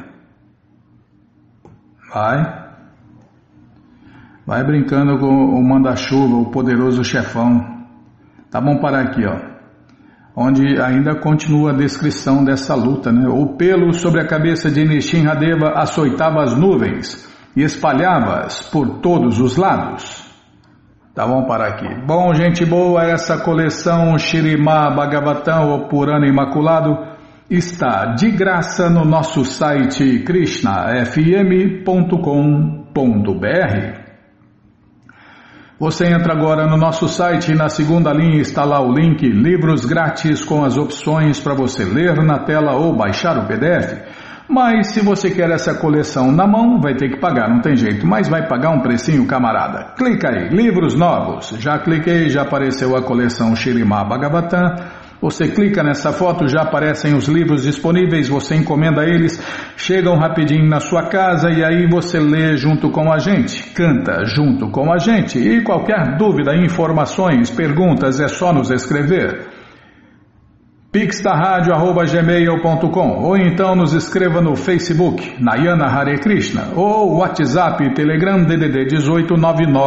Vai brincando com o manda-chuva, o poderoso chefão. Tá bom parar aqui, ó. Onde ainda continua a descrição dessa luta, né? O pelo sobre a cabeça de Nishinradeva açoitava as nuvens e espalhava-as por todos os lados. Tá bom parar aqui. Bom, gente boa, essa coleção Śrīmad Bhagavatam, o Purana Imaculado, está de graça no nosso site krishnafm.com.br. Você entra agora no nosso site e na segunda linha está lá o link Livros Grátis com as opções para você ler na tela ou baixar o PDF. Mas se você quer essa coleção na mão, vai ter que pagar, não tem jeito, mas vai pagar um precinho, camarada. Clica aí, livros novos. Já cliquei, já apareceu a coleção Śrīmad Bhagavatam. Você clica nessa foto, já aparecem os livros disponíveis, você encomenda eles, chegam rapidinho na sua casa e aí você lê junto com a gente, canta junto com a gente. E qualquer dúvida, informações, perguntas, é só nos escrever. pixdarradio@gmail.com ou então nos escreva no Facebook, Nayana Hare Krishna, ou WhatsApp, Telegram, DDD 18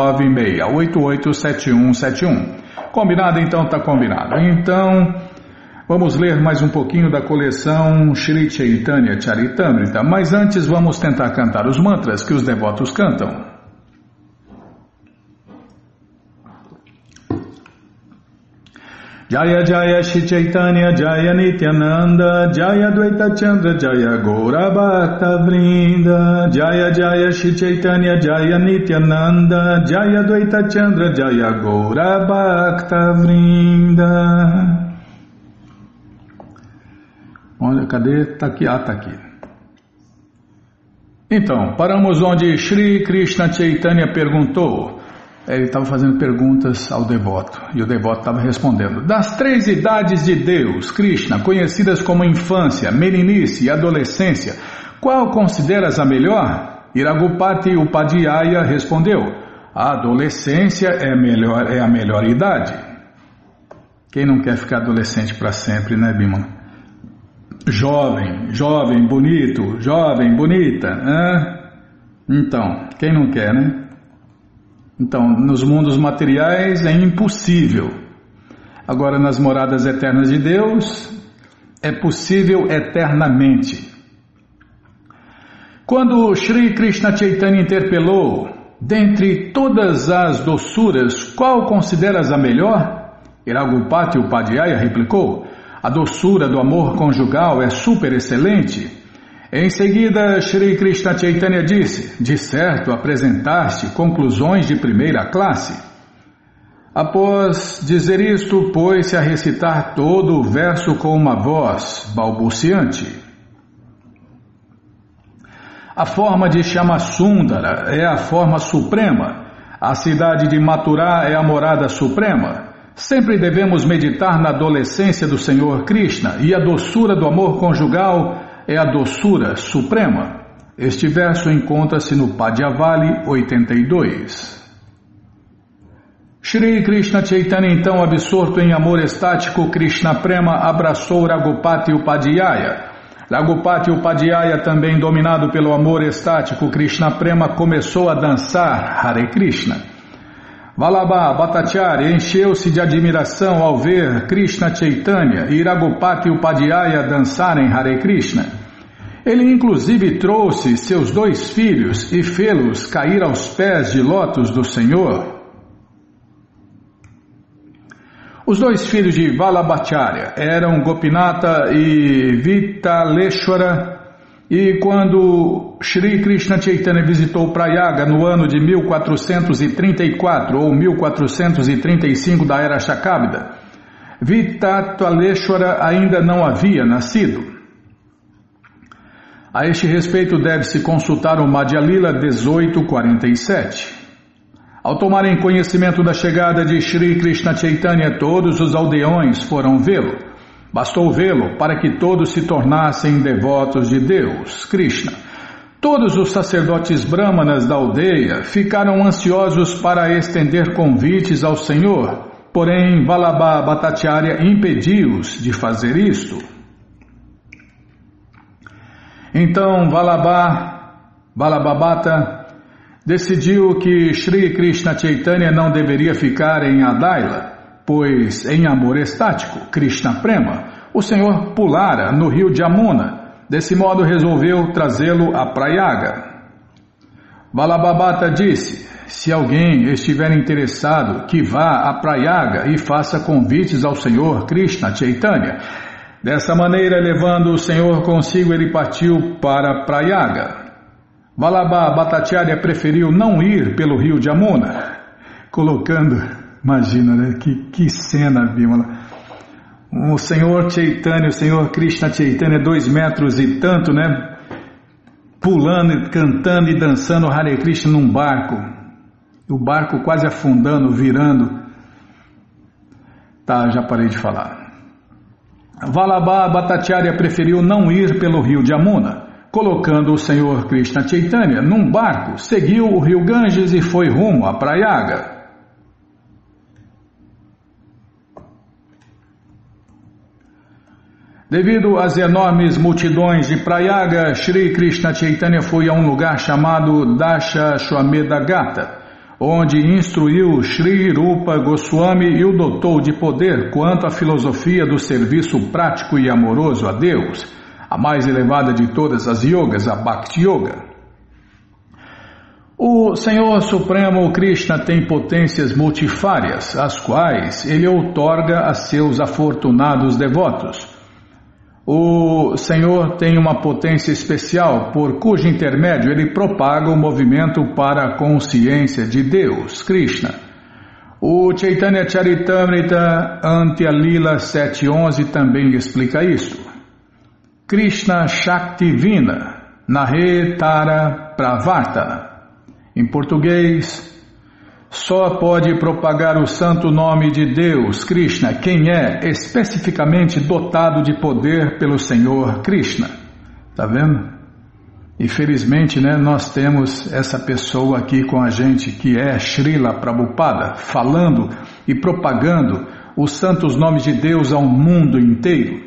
996887171. Combinado? Então tá combinado. Então, vamos ler mais um pouquinho da coleção Shri Chaitanya Charitamrita, mas antes vamos tentar cantar os mantras que os devotos cantam. Jaya Jaya Shri Chaitanya Jaya Nityananda Jaya Dvaita Chandra Jaya Gaura Bhakta Vrinda Jaya Jaya Shri Chaitanya Jaya Nityananda Jaya Dvaita Chandra Jaya Gaura Bhakta Vrinda. Olha, cadê? Tá aqui, tá aqui. Então, paramos onde Shri Krishna Chaitanya perguntou. Ele estava fazendo perguntas ao devoto, e o devoto estava respondendo. Das três idades de Deus, Krishna, conhecidas como infância, meninice e adolescência, qual consideras a melhor? Iragupati Upadhyaya respondeu, a adolescência é a melhor idade. Quem não quer ficar adolescente para sempre, né, Bima? Jovem, bonito, jovem, bonita, né? Então, quem não quer, né? Então, nos mundos materiais é impossível. Agora, nas moradas eternas de Deus, é possível eternamente. Quando Shri Krishna Chaitanya interpelou, dentre todas as doçuras, qual consideras a melhor? Iragupati Upadhyaya replicou, a doçura do amor conjugal é super excelente. Em seguida, Shri Krishna Chaitanya disse, de certo apresentaste conclusões de primeira classe. Após dizer isto, pôs-se a recitar todo o verso com uma voz balbuciante. A forma de Shyamasundara é a forma suprema, a cidade de Mathura é a morada suprema. Sempre devemos meditar na adolescência do Senhor Krishna e a doçura do amor conjugal é a doçura suprema. Este verso encontra-se no Padyavali 82. Shri Krishna Chaitanya, então absorto em amor estático, Krishna Prema abraçou Ragupati Upadhyaya. Ragupati Upadhyaya, também dominado pelo amor estático, Krishna Prema começou a dançar Hare Krishna. Vallabha Bhattacharya encheu-se de admiração ao ver Krishna Chaitanya e Ragupati Upadhyaya dançarem Hare Krishna. Ele inclusive trouxe seus dois filhos e fê-los cair aos pés de lótus do Senhor. Os dois filhos de Vallabhacharya eram Gopinatha e Vitaleshwara. E quando Shri Krishna Chaitanya visitou Prayaga no ano de 1434 ou 1435 da era Shakabda, Vitatwaleshwara ainda não havia nascido. A este respeito deve-se consultar o Madhya Lila 1847. Ao tomarem conhecimento da chegada de Shri Krishna Chaitanya, todos os aldeões foram vê-lo. Bastou vê-lo para que todos se tornassem devotos de Deus, Krishna. Todos os sacerdotes brahmanas da aldeia ficaram ansiosos para estender convites ao Senhor, porém Vallabha Bhattacharya impediu-os de fazer isto. Então Vallabha decidiu que Shri Krishna Chaitanya não deveria ficar em Adaila, pois em amor estático, Krishna Prema, o Senhor pulara no rio Jamuna. Desse modo resolveu trazê-lo a Prayaga. Vallabha disse: se alguém estiver interessado, que vá a Prayaga e faça convites ao Senhor Krishna Chaitanya. Dessa maneira, levando o Senhor consigo, ele partiu para Prayaga. Vallabha Bhattacharya preferiu não ir pelo rio Jamuna, colocando... Imagina, né? Que cena, Bimala. O Senhor Chaitanya, o Senhor Krishna Chaitanya, 2 metros e tanto, né? Pulando, cantando e dançando Hare Krishna num barco. O barco quase afundando, virando. Tá, já parei de falar. Vallabha Bhattacharya preferiu não ir pelo rio Jamuna. Colocando o Senhor Krishna Chaitanya num barco, seguiu o rio Ganges e foi rumo a Prayaga. Devido às enormes multidões de Prayaga, Shri Krishna Chaitanya foi a um lugar chamado Dashashwamedha Gata, onde instruiu Shri Rupa Goswami e o dotou de poder quanto à filosofia do serviço prático e amoroso a Deus, a mais elevada de todas as yogas, a Bhakti Yoga. O Senhor Supremo Krishna tem potências multifárias, as quais ele outorga a seus afortunados devotos. O Senhor tem uma potência especial, por cujo intermédio ele propaga o movimento para a consciência de Deus, Krishna. O Chaitanya Charitamrita Antya Lila 7.11 também explica isto. Krishna Shakti Vina Nahe Tara Pravartana. Em português, só pode propagar o santo nome de Deus, Krishna, quem é especificamente dotado de poder pelo Senhor Krishna. Tá vendo? E felizmente, né, nós temos essa pessoa aqui com a gente, que é Srila Prabhupada, falando e propagando os santos nomes de Deus ao mundo inteiro.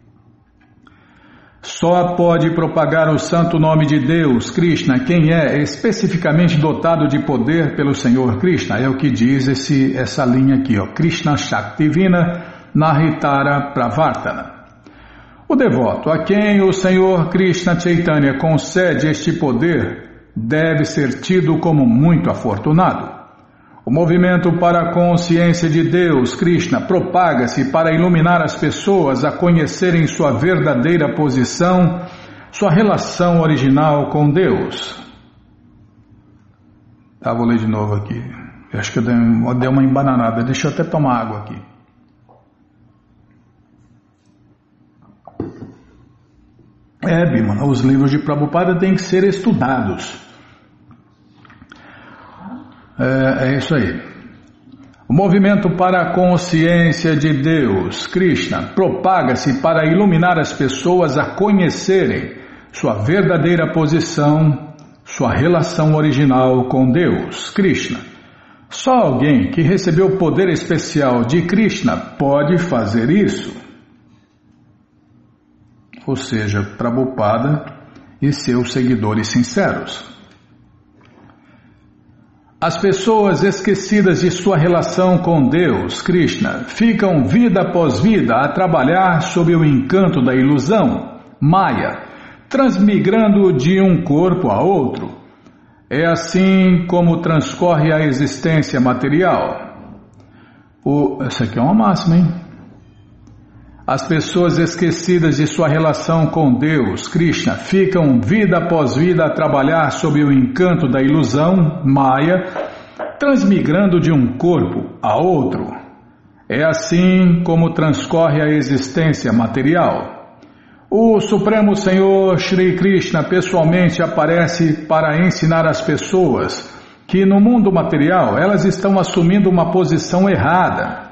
Só pode propagar o santo nome de Deus, Krishna, quem é especificamente dotado de poder pelo Senhor Krishna. É o que diz essa linha aqui, ó, Krishna Shaktivina Nahitara Pravartana. O devoto a quem o Senhor Krishna Chaitanya concede este poder deve ser tido como muito afortunado. O movimento para a consciência de Deus, Krishna, propaga-se para iluminar as pessoas a conhecerem sua verdadeira posição, sua relação original com Deus. Tá, vou ler de novo aqui. Eu acho que eu dei uma embananada. Deixa eu até tomar água aqui. Bimala, os livros de Prabhupada têm que ser estudados. É isso aí. O movimento para a consciência de Deus, Krishna, propaga-se para iluminar as pessoas a conhecerem sua verdadeira posição, sua relação original com Deus, Krishna. Só alguém que recebeu poder especial de Krishna pode fazer isso. Ou seja, Prabhupada e seus seguidores sinceros. As pessoas esquecidas de sua relação com Deus, Krishna, ficam vida após vida a trabalhar sob o encanto da ilusão, Maya, transmigrando de um corpo a outro. É assim como transcorre a existência material. Essa aqui é uma máxima, hein? As pessoas esquecidas de sua relação com Deus, Krishna, ficam vida após vida a trabalhar sob o encanto da ilusão, Maya, transmigrando de um corpo a outro. É assim como transcorre a existência material. O Supremo Senhor Shri Krishna pessoalmente aparece para ensinar as pessoas que no mundo material elas estão assumindo uma posição errada.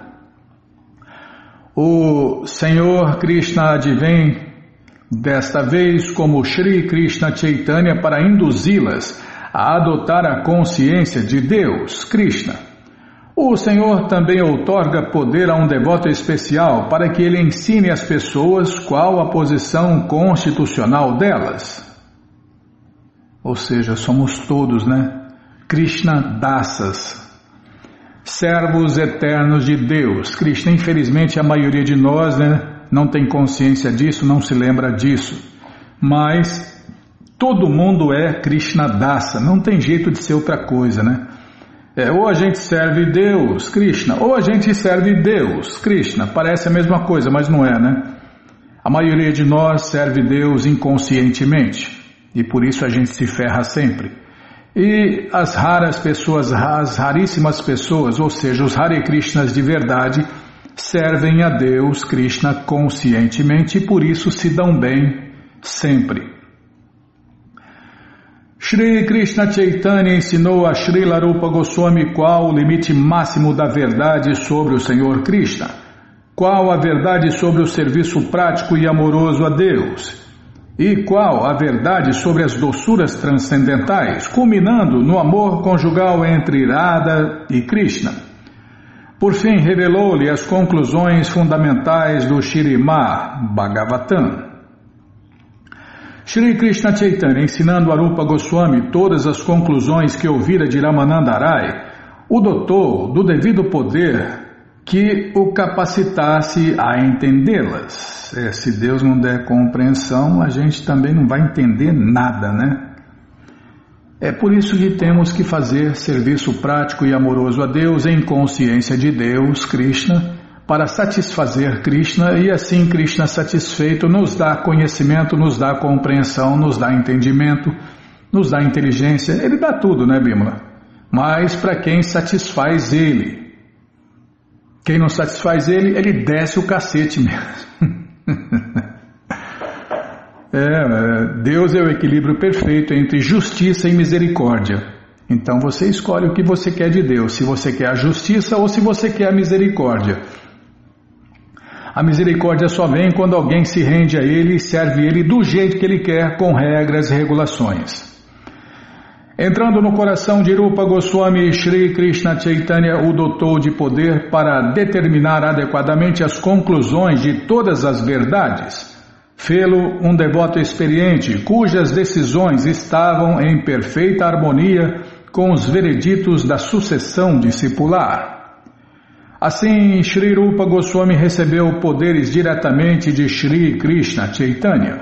O Senhor Krishna advém desta vez como Shri Krishna Chaitanya para induzi-las a adotar a consciência de Deus, Krishna. O Senhor também outorga poder a um devoto especial para que ele ensine às pessoas qual a posição constitucional delas. Ou seja, somos todos, Krishna Dasas, servos eternos de Deus. Krishna, infelizmente, a maioria de nós, não tem consciência disso, não se lembra disso. Mas todo mundo é Krishna Dasa, não tem jeito de ser outra coisa, ou a gente serve Deus, Krishna, ou a gente serve Deus, Krishna. Parece a mesma coisa, mas não é, A maioria de nós serve Deus inconscientemente, e por isso a gente se ferra sempre. E as raras pessoas, as raríssimas pessoas, ou seja, os Hare Krishnas de verdade, servem a Deus, Krishna, conscientemente, e por isso se dão bem sempre. Shri Krishna Chaitanya ensinou a Srila Rupa Goswami qual o limite máximo da verdade sobre o Senhor Krishna, qual a verdade sobre o serviço prático e amoroso a Deus, e qual a verdade sobre as doçuras transcendentais, culminando no amor conjugal entre Radha e Krishna. Por fim, revelou-lhe as conclusões fundamentais do Śrīmad Bhagavatam. Shri Krishna Chaitanya, ensinando a Rupa Goswami todas as conclusões que ouvira de Ramananda Rai, o dotou do devido poder que o capacitasse a entendê-las. Se Deus não der compreensão, a gente também não vai entender nada, É por isso que temos que fazer serviço prático e amoroso a Deus em consciência de Deus, Krishna, para satisfazer Krishna, e assim Krishna satisfeito nos dá conhecimento, nos dá compreensão, nos dá entendimento, nos dá inteligência. Ele dá tudo, Bimala? Mas para quem satisfaz Ele. Quem não satisfaz Ele, Ele desce o cacete mesmo. Deus é o equilíbrio perfeito entre justiça e misericórdia. Então você escolhe o que você quer de Deus, se você quer a justiça ou se você quer a misericórdia. A misericórdia só vem quando alguém se rende a Ele e serve Ele do jeito que Ele quer, com regras e regulações. Entrando no coração de Rupa Goswami, Shri Krishna Chaitanya o dotou de poder para determinar adequadamente as conclusões de todas as verdades. Fê-lo um devoto experiente, cujas decisões estavam em perfeita harmonia com os vereditos da sucessão discipular. Assim, Shri Rupa Goswami recebeu poderes diretamente de Shri Krishna Chaitanya.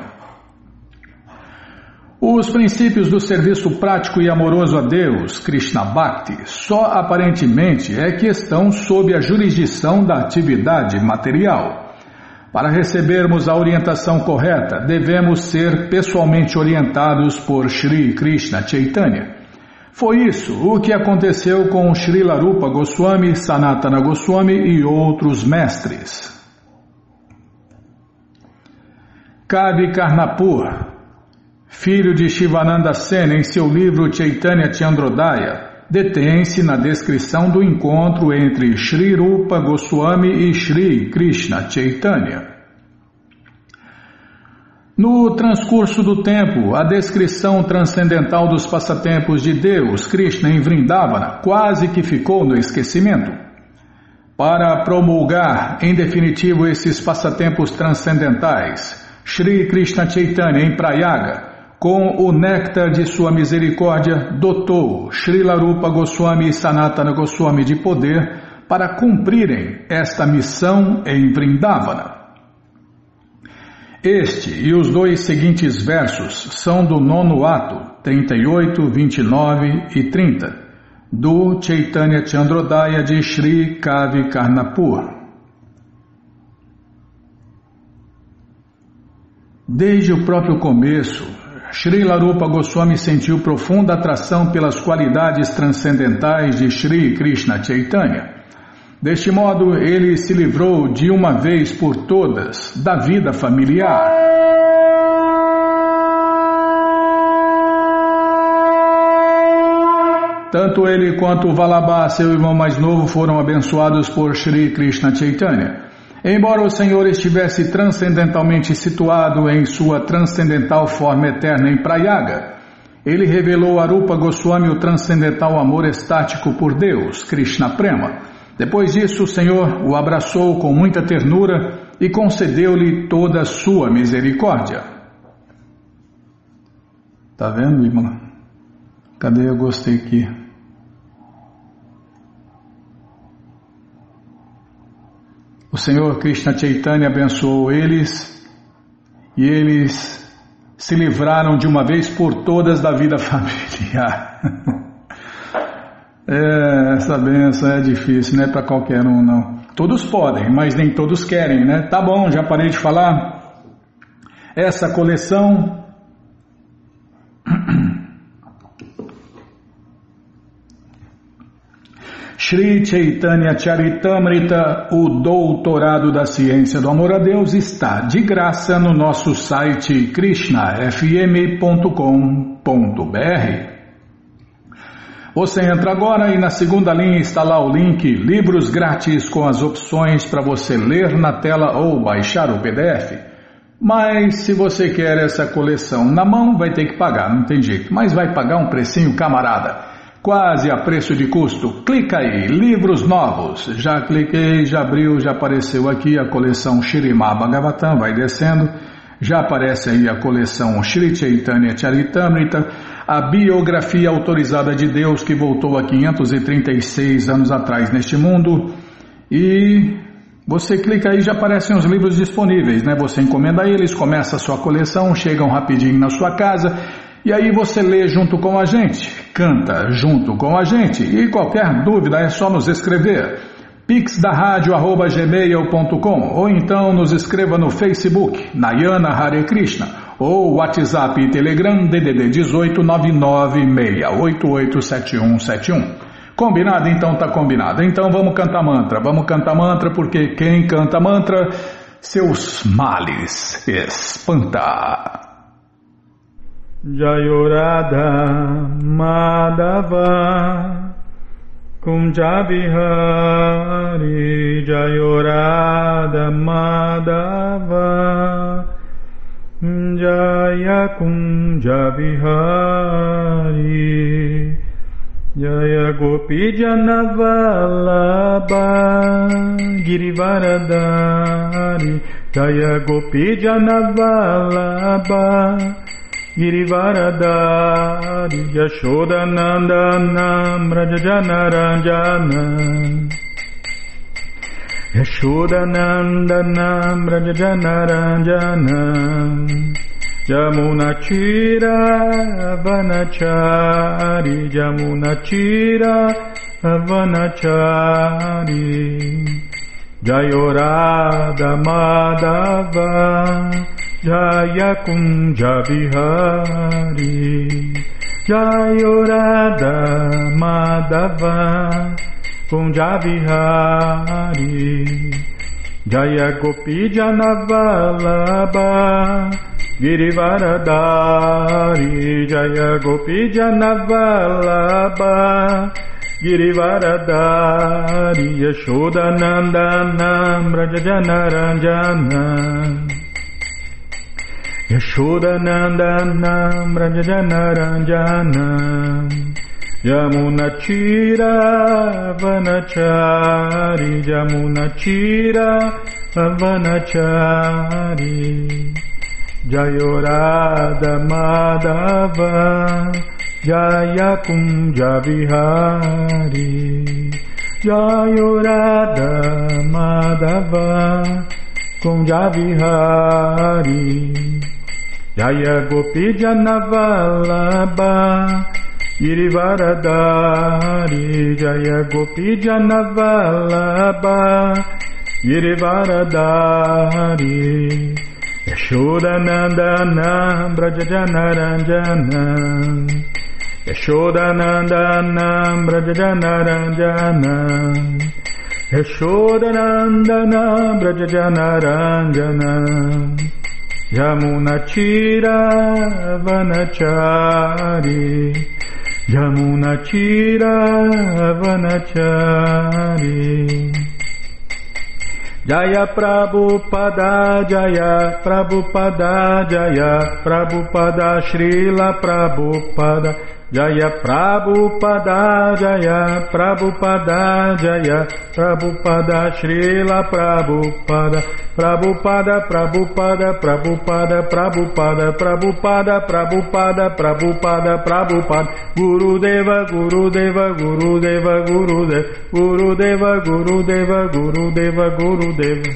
Os princípios do serviço prático e amoroso a Deus, Krishna Bhakti, só aparentemente é que estão sob a jurisdição da atividade material. Para recebermos a orientação correta, devemos ser pessoalmente orientados por Shri Krishna Chaitanya. Foi isso o que aconteceu com Srila Rupa Goswami, Sanatana Goswami e outros mestres. Kavi Karnapur, filho de Shivananda Sen, em seu livro Chaitanya Chandrodaya, detém-se na descrição do encontro entre Shri Rupa Goswami e Shri Krishna Chaitanya. No transcurso do tempo, a descrição transcendental dos passatempos de Deus, Krishna, em Vrindavana, quase que ficou no esquecimento. Para promulgar, em definitivo, esses passatempos transcendentais, Shri Krishna Chaitanya, em Prayaga, com o néctar de sua misericórdia, dotou Srila Rupa Goswami e Sanatana Goswami de poder para cumprirem esta missão em Vrindavana. Este e os dois seguintes versos são do 9º ato, 38, 29 e 30, do Chaitanya Chandrodaya de Shri Kavi Karnapur. Desde o próprio começo, Srila Rupa Goswami sentiu profunda atração pelas qualidades transcendentais de Shri Krishna Chaitanya. Deste modo, ele se livrou de uma vez por todas da vida familiar. Tanto ele quanto o Vallabha, seu irmão mais novo, foram abençoados por Shri Krishna Chaitanya. Embora o Senhor estivesse transcendentalmente situado em sua transcendental forma eterna em Prayaga, ele revelou a Rupa Goswami o transcendental amor estático por Deus, Krishna Prema. Depois disso, o Senhor o abraçou com muita ternura e concedeu-lhe toda a sua misericórdia. Tá vendo, Bimala? Cadê? Eu gostei aqui. O Senhor Krishna Chaitanya abençoou eles e eles se livraram de uma vez por todas da vida familiar. Essa benção é difícil, não é para qualquer um, não. Todos podem, mas nem todos querem, né? Tá bom, já parei de falar. Essa coleção Shri Chaitanya Charitamrita, o doutorado da ciência do amor a Deus, está de graça no nosso site krishnafm.com.br. Você entra agora e na segunda linha está lá o link Livros Grátis com as opções para você ler na tela ou baixar o PDF. Mas se você quer essa coleção na mão, vai ter que pagar, não tem jeito. Mas vai pagar um precinho, camarada. Quase a preço de custo. Clica aí, livros novos. Já cliquei, já abriu, já apareceu aqui a coleção Śrīmad Bhagavatam, vai descendo. Já aparece aí a coleção Shri Chaitanya Charitamrita, a biografia autorizada de Deus que voltou há 536 anos atrás neste mundo. E você clica aí, já aparecem os livros disponíveis, né? Você encomenda eles, começa a sua coleção, chegam rapidinho na sua casa. E aí você lê junto com a gente, canta junto com a gente, e qualquer dúvida é só nos escrever. pixdaradio@gmail.com ou então nos escreva no Facebook, Nayana Hare Krishna, ou WhatsApp e Telegram DDD 18 996887171. Combinado? Então tá combinado. Então vamos cantar mantra, porque quem canta mantra, seus males espanta. Jayorada Madhava Kunja Vihari Jayorada Madhava Jaya Kunja Vihari Jaya Gopi Janavalabha Girivaradari Jaya Gopi Janavalabha Girivaradari Yashodanandana Brajajanaranjana Yashodanandana Brajajanaranjana Yamunachira Vanachari Yamunachira Vanachari Jayorada Madhava Jaya Kunja Vihari Jayorada Madhava Kunja Vihari Jaya Gopi Janavalabha Girivaradari Jaya Gopi Janavalabha Girivaradari Yashodanandana Brajajanaranjana Yashodanandana Brajajanaranjana Yamunachira Vanachari Yamunachira Vanachari Jayorada Madhava Jaya Kunja Vihari Jayorada Madhava Kunja Vihari Jaya Gopi Janavalabha Girivaradari Jaya Gopi Janavalabha Girivaradari Yashodanandana Brajajanaranjana Yashodanandana Brajajanaranjana Yashodanandana Brajajanaranjana Yamunachira Vanachari Yamunachira Vanachari Jaya Prabhupada Jaya Prabhupada Jaya Prabhupada Srila Prabhupada Jaya Prabhupada Jaya Prabhupada Jaya Prabhupada Srila Prabhupada Prabhupada Prabhupada Prabhupada Prabhupada Prabhupada Prabhupada Prabhupada Prabhupada Gurudeva Gurudeva Gurudeva Gurudeva Gurudeva Gurudeva Gurudeva Gurudeva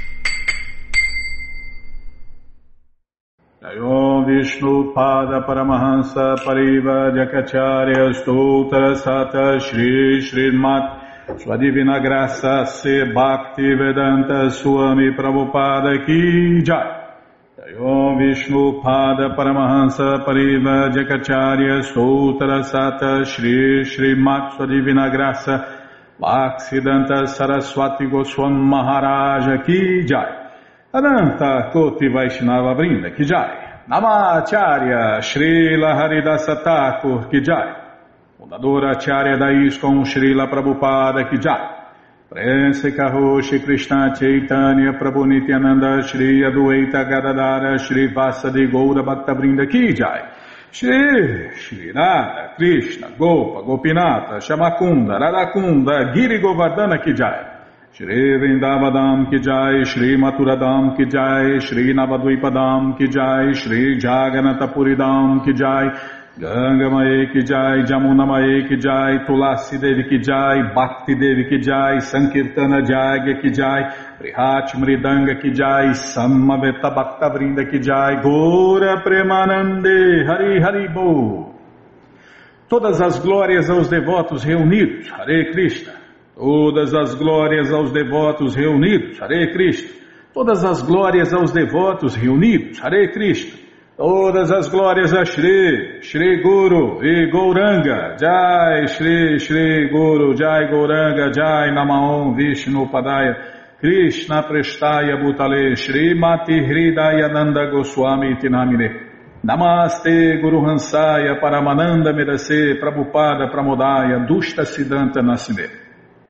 Om Vishnu Pada Paramahansa Pariva Jakacharya Stoutra Sata Shri Srimat Sua Divina Graça Se Bhakti Vedanta Swami Prabhupada Ki Jai. Om Vishnu Pada Paramahansa Pariva Jakacharya Stoutra Sata Shri Srimat Sua Divina Graça Bhaktivedanta Saraswati Goswami Maharaja Ki Jai. Ananta Koti Vaishnava Vrinda Ki Jai. Namacharya Srila Haridasa Thakur Ki Jai. Fundadora Acharya da ISKCON Srila Prabhupada Ki Jai. Prense Karoshi Krishna Chaitanya Prabhu Nityananda Shri Adwaita Gadadara Shri Vasadi Goura Bhaktavrinda Ki Jai. Shri Radha Krishna Gopa Gopinata Shamakunda Radakunda Giri Govardhana Ki Jai. Shri Vrindavadam Ki Jai, Shri Maturadam Ki Jai, Shri Navadvipadam Ki Jai, Shri Jaganatapuridam Ki Jai, Ganga Mae Ki Jai, Jamuna Mae Ki Jai, Tulasi Devi Ki Jai, Bhakti Devi Ki Jai, Sankirtana Jagya Ki Jai, Prihat Mridanga Ki Jai, Samaveta Bhakta Vrinda Ki Jai, Gora Premanande, Hari Hari Bo. Todas as glórias aos devotos reunidos, Hare Krishna. Todas as glórias aos devotos reunidos, Hare Krishna. Todas as glórias aos devotos reunidos, Hare Krishna. Todas as glórias a Shri, Shri Guru e Gauranga, Jai Shri, Shri Guru, Jai Gauranga, Jai Namaon Vishnu Padaya, Krishna Prestaya Bhutale, Shri Mati Hridaya Nanda Goswami Tinamine. Namaste Guru Hansaya Paramananda Medase Prabhupada Pramodaya Dushta Siddhanta Nasime.